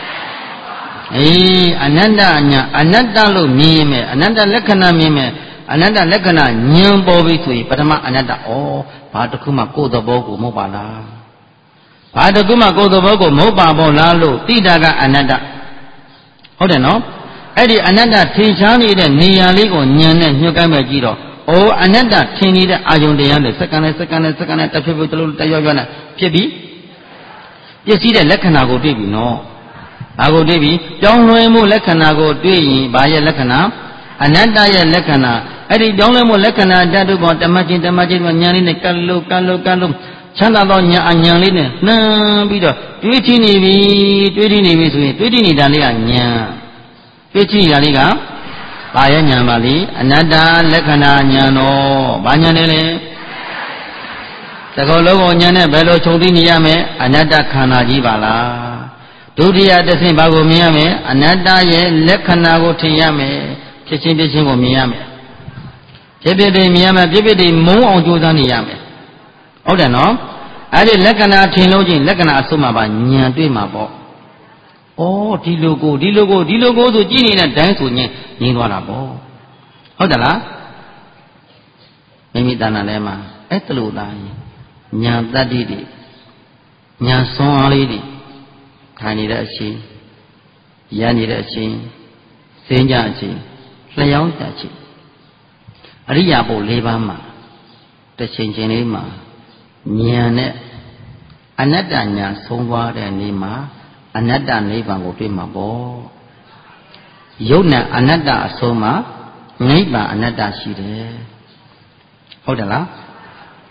အနတ္တဉာဏ်အနတ္တလို့မြင်မယ်အနတ္တလက္ခဏာမြင်မယ်အနတ္တလက္ခဏာဉာဏ်ပေါ်ပြီဆိုရင်ပထမအနတ္တဘာတစ်ခုမှကိုယ်သဘောကိုမဟုတ်ပါလားဘာတစ်ခုမှကိုယ်သဘောကိုမဟုတ်ပါဘောလားလို့သိတာကအနတ္တဟုတ်တယ်နော်အဲ့ဒီအနတ္တထင်ရှားနေတဲ့နေရာလေးကိုဉာဏ်နဲ့ညှို့ကိုင်းပဲကြည့်တော့အနတ္တထင်နေတဲ့အာယုန်တရားတွေစက္ကန့်နဲ့တစ်ဖြည်းဖြည်းတလို့တရွနဲ့ဖြစ်ပြီးပစ္စည်းတဲ့လက္ခဏာကိုတွေ့ပြီနော်ဘာကိုတွေ့ပြီပြောင်းလဲမှုလက္ခဏာကိုတွေ့ရင်ဘာရဲ့လက္ခဏာအနတ္တရဲ့လက္ခဏာအဲ့ဒီပြောင်းလဲမှုလက္ခဏာဓာတ်တို့ပေါ်ဓမ္မချင်းဉာဏ်လေးနဲ့ကတ်လို့ချမ်းသာသောဉာဏ်လေးနဲ့နှမ်းပြီးတော့တွေးကြည့်နေပြီဆိုရင်တွေးကြည့်နေတာလေးကဉာဏ်တွေ့ကြည့်ရလေးကဘာရဲ့ဉာဏ်ပါလေအနတ္တလက္ခဏာဉာဏ်တော်ဘာဉာဏ်လဲလေသကောလုံးကိုဉာဏ်နဲ့ဘယ်လိုခြုံသိနေရမလဲအနတ္တခန္ဓာကြီးပါလားဒုတိယတစ်ဆင့်ဘာကိုမြင်ရမလဲအနတ္တရဲ့လက္ခဏာကိုထင်ရမယ်ဖြစ်ချင်းကိုမြင်ရမယ်ဖြစ်မြင်ရမယ်ဖြစ်မုန်းအောင်ကြိုးစားနေရမယ်ဟုတ်တယ်နော်အဲ့ဒီလက္ခဏာထင်လို့ချင်းလက္ခဏာအစုံမှာပါဉာဏ်တွေ့မှာပေါ့ဒီလိုကိုဆိုကြည့်နေတဲ့တိုင်းဆိုငြင်းသွားတာပေါ့ဟုတ်တယ်လားမိမိတဏ္ဍာထဲမှာအဲ့တလို့သားဉာဏ်တတ္တိတွေဉာဏ်စွမ်းအားလေးတွေထိုင်နေတဲ့အချိန်ရနေတဲ့အချိန်စင်းကြအချိန်လျှောင်းကြအချိန်အရိယာပု၄ပါးမှာတစ်ချိန်ချင်းလေးမှာဉာဏ်နဲ့အနတ္တဉာဏ်ဆုံးသွားတဲ့နေ့မှာအနတ္တနိဗ္ဗာန်ကိုတွေ့မှာပေါ့ယုတ်နဲ့အနတ္တအဆုံးမှာနိဗ္ဗာန်အနတ္တရှိတယ်ဟုတ်တယ်လား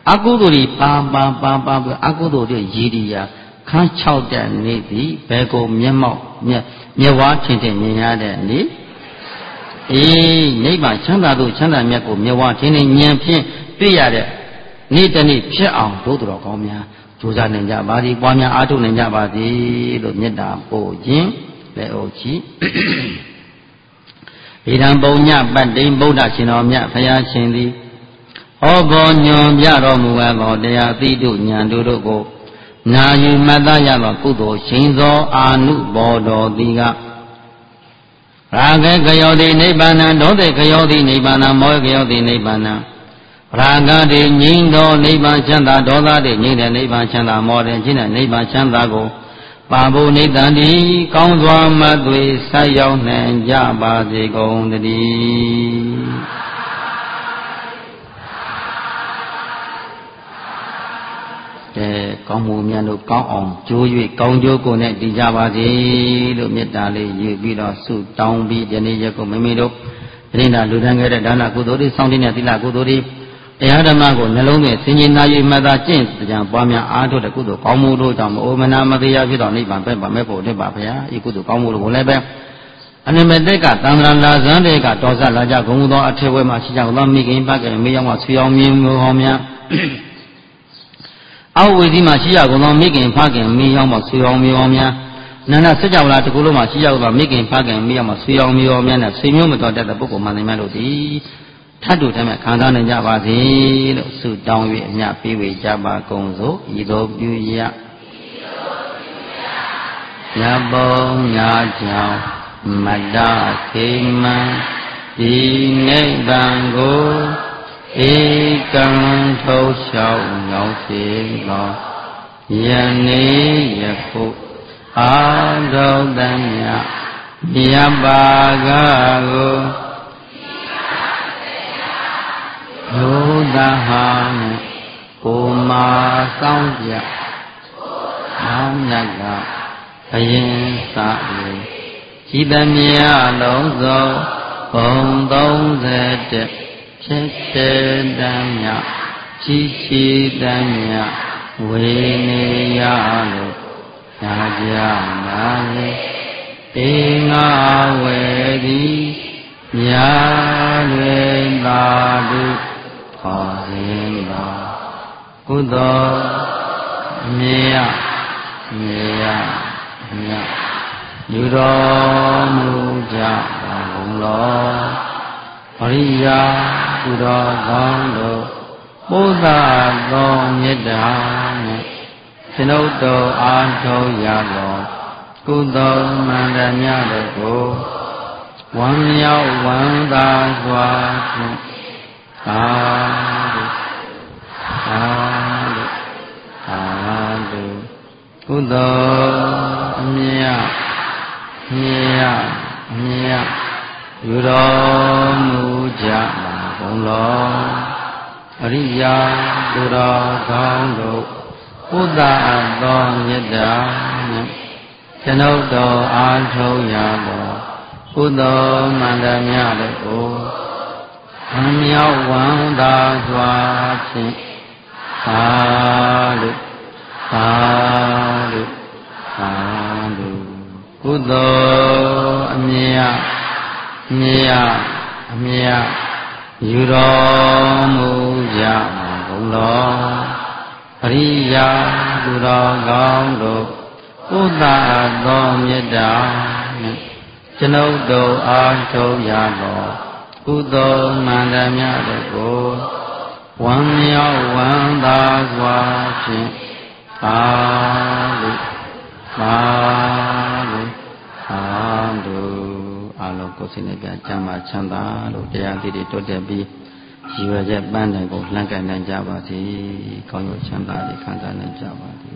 အကုသိုလ်တွေပါပြီးအကုသိုလ်တွေရည်တည်ရာခန်း6တဲ့နေ့သည်ဘယ်ကိုမျက်ဝါးထင်ထင်မြင်ရတဲ့နေ့နိဗ္ဗာန်ချမ်းသာတို့ချမ်းသာမြတ်ကိုမျက်ဝါးထင်ထင်ဉာဏ်ဖြင့်တွေ့ရတဲ့နေ့တစ်နေ့ဖြစ်အောင်တို့တော်ကောင်းများကြိုးစားနိုင်ကြပါသည်ပွားများအားထုတ်နိုင်ကြပါသည်လို့မေတ္တာပို့ခြင်းလက်အုပ်ချီဣဒံပုံညပတ္တိဗုဒ္ဓရှင်တော်မြတ်ဖရာရှင်သည်ဟောဘောညွန်ပြတော်မူသောတရားသိတို့ဉာဏ်တို့ကိုနာယူမှတ်သားရသောကုသိုလ်ရှင်သောအာနုဘောတော်သည်ကရာဂေကယောတိနိဗ္ဗာန်ဒေါသေကယောတိနိဗ္ဗာန်မောဟကယောတိနိဗ္ဗာန်ရာဂတိငြိမ်းသောနိဗ္ဗာန်ချမ်းသာဒေါသတိငြိမ်းတဲ့နိဗ္ဗာန်ချမ်းသာမောဟတဲ့ငြိမ်းတဲ့နိဗ္ဗာန်ချမ်းသာကိုပါဘုနိတံတိကောင်းစွာမသွေဆက်ရောက်နိုင်ကြပါစေကုန်သတည်းကောင်းမှုများတို့ကောင်းအောင်ကြိုး၍ကောင်းကျိုးကိုနဲ့တည်ကြပါစေလို့မေတ္တာလေးယူပြီးတော့ဆုတောင်းပြီးယနေ့ရက်ကိုမိမိတို့ပြိဋ္ဌာလူတန်းခဲ့တဲ့ဒါနကုသိုလ်တွေစောင့်တည်တဲ့သီလကုသိုလ်တွေတရားဓမ္မကိုနှလုံးသွင်းဆင်ခြင်နာ၍မှတ်သားကျင့်ကြံပွားများအားထုတ်တဲ့ကုသိုလ်ကောင်းမှုတို့ကြောင့်အိုမနာမတရားဖြစ်သောနိဗ္ဗာန်ပဲ့ပါမဲ့ဖို့တက်ပါဗျာဤကုသိုလ်ကောင်းမှုတို့ကိုလည်းပဲအနိမတက်ကသံဃာလာဇန်တွေကတော်ဆလာကြဂုဏ်သောအထေဝဲမှာရှိကြသောမိခင်ဖခင်မေယောင်ကဆွေအောင်မြင်မျိုးဟောများအောက်ဝေစီမှာရှိရကုန်သောမိခင်ဖခင်မေယောင်မှာဆွေအောင်မျိုးဟောများနန္ဒစัจ java လာတကူလုံးမှာရှိရသောမိခင်ဖခင်မေယောင်မှာဆွေအောင်မျိုးဟောများနဲ့ဆွေမျိုးမတော်တတ်တဲ့ပုဂ္ဂိုလ်မှန်တယ်များလို့ဒီထတ်တူတည်းမဲ့ခံစားနိုင်ကြပါစေလို့ဆုတောင်း၍အမြပေးဝေကြပါကုန်စို့ဤသို့ပြုရညပုံညာကြောင့်မတ္တခိမံဒီနိဗ္ဗာန်ကိုဧကံထုတ်လျှောက်ငေါစေသောယနေ့ယခုအာရုံတည်းမြတ်ပါကကိုဘုရားဟာကိုမာကောင်းကြမောင်းမြတ်ကအရင်စ၍ကြည်သမျှလုံးစုံဘုံ31ဖြစ်တဲ့တမ်းမြကြီးရှိတမ်းမြဝေနေရလို့ညာကြနာလေတေငါဝေသည်ညာတွေသာတုခေါ်ရင်သောကုသိုလ်မြေယယူတော်မူကြပါကုန်လောပရိယာကုတော်ကောင်းတို့ပို့သာသောမေတ္တာနဲ့ကျွန်ုပ်တို့အားထုတ်ရသောကုသိုလ်မှန်သမျှတို့ကိုဝမ်းမြောက်ဝမ်းသာစွာဖြင့်သာဓုကုသိုလ်အမြတ်ယူတော်မူကြပါကုန်လောအရိယာသူတော်ကောင်းတို့ဥဒ္ဒါသောမေတ္တာနဲ့ကျွန်ုပ်တို့အားထုတ်ရသောကုသိုလ်မှန်သမျှတို့ကိုဝမ်းမြောက်ဝမ်းသာစွာဖြင့်သာဓုကုသိုလ်အမြတ်ယူတော်မူကြပါကုန်လောပရိယာသူတော်ကောင်းတို့ဥဒ္ဒါသောမေတ္တာနဲ့ကျွန်ုပ်တို့အားထုတ်ရသောကုသိုလ်မှန်သမျှတို့ကိုဝမ်းမြောက်ဝမ်းသာစွာဖြင့်သာဓုအလုံးကိုယ်စိတ်နဲ့ပြန်ကျမ်းမာချမ်းသာလို့တရားသီးတွေတိုးတက်ပြီးရည်ရွယ်ချက်ပန်းတိုင်ကိုလှမ်းကင်နိုင်ကြပါစေကောင်းကျိုးချမ်းသာတွေခံစားနိုင်ကြပါစေ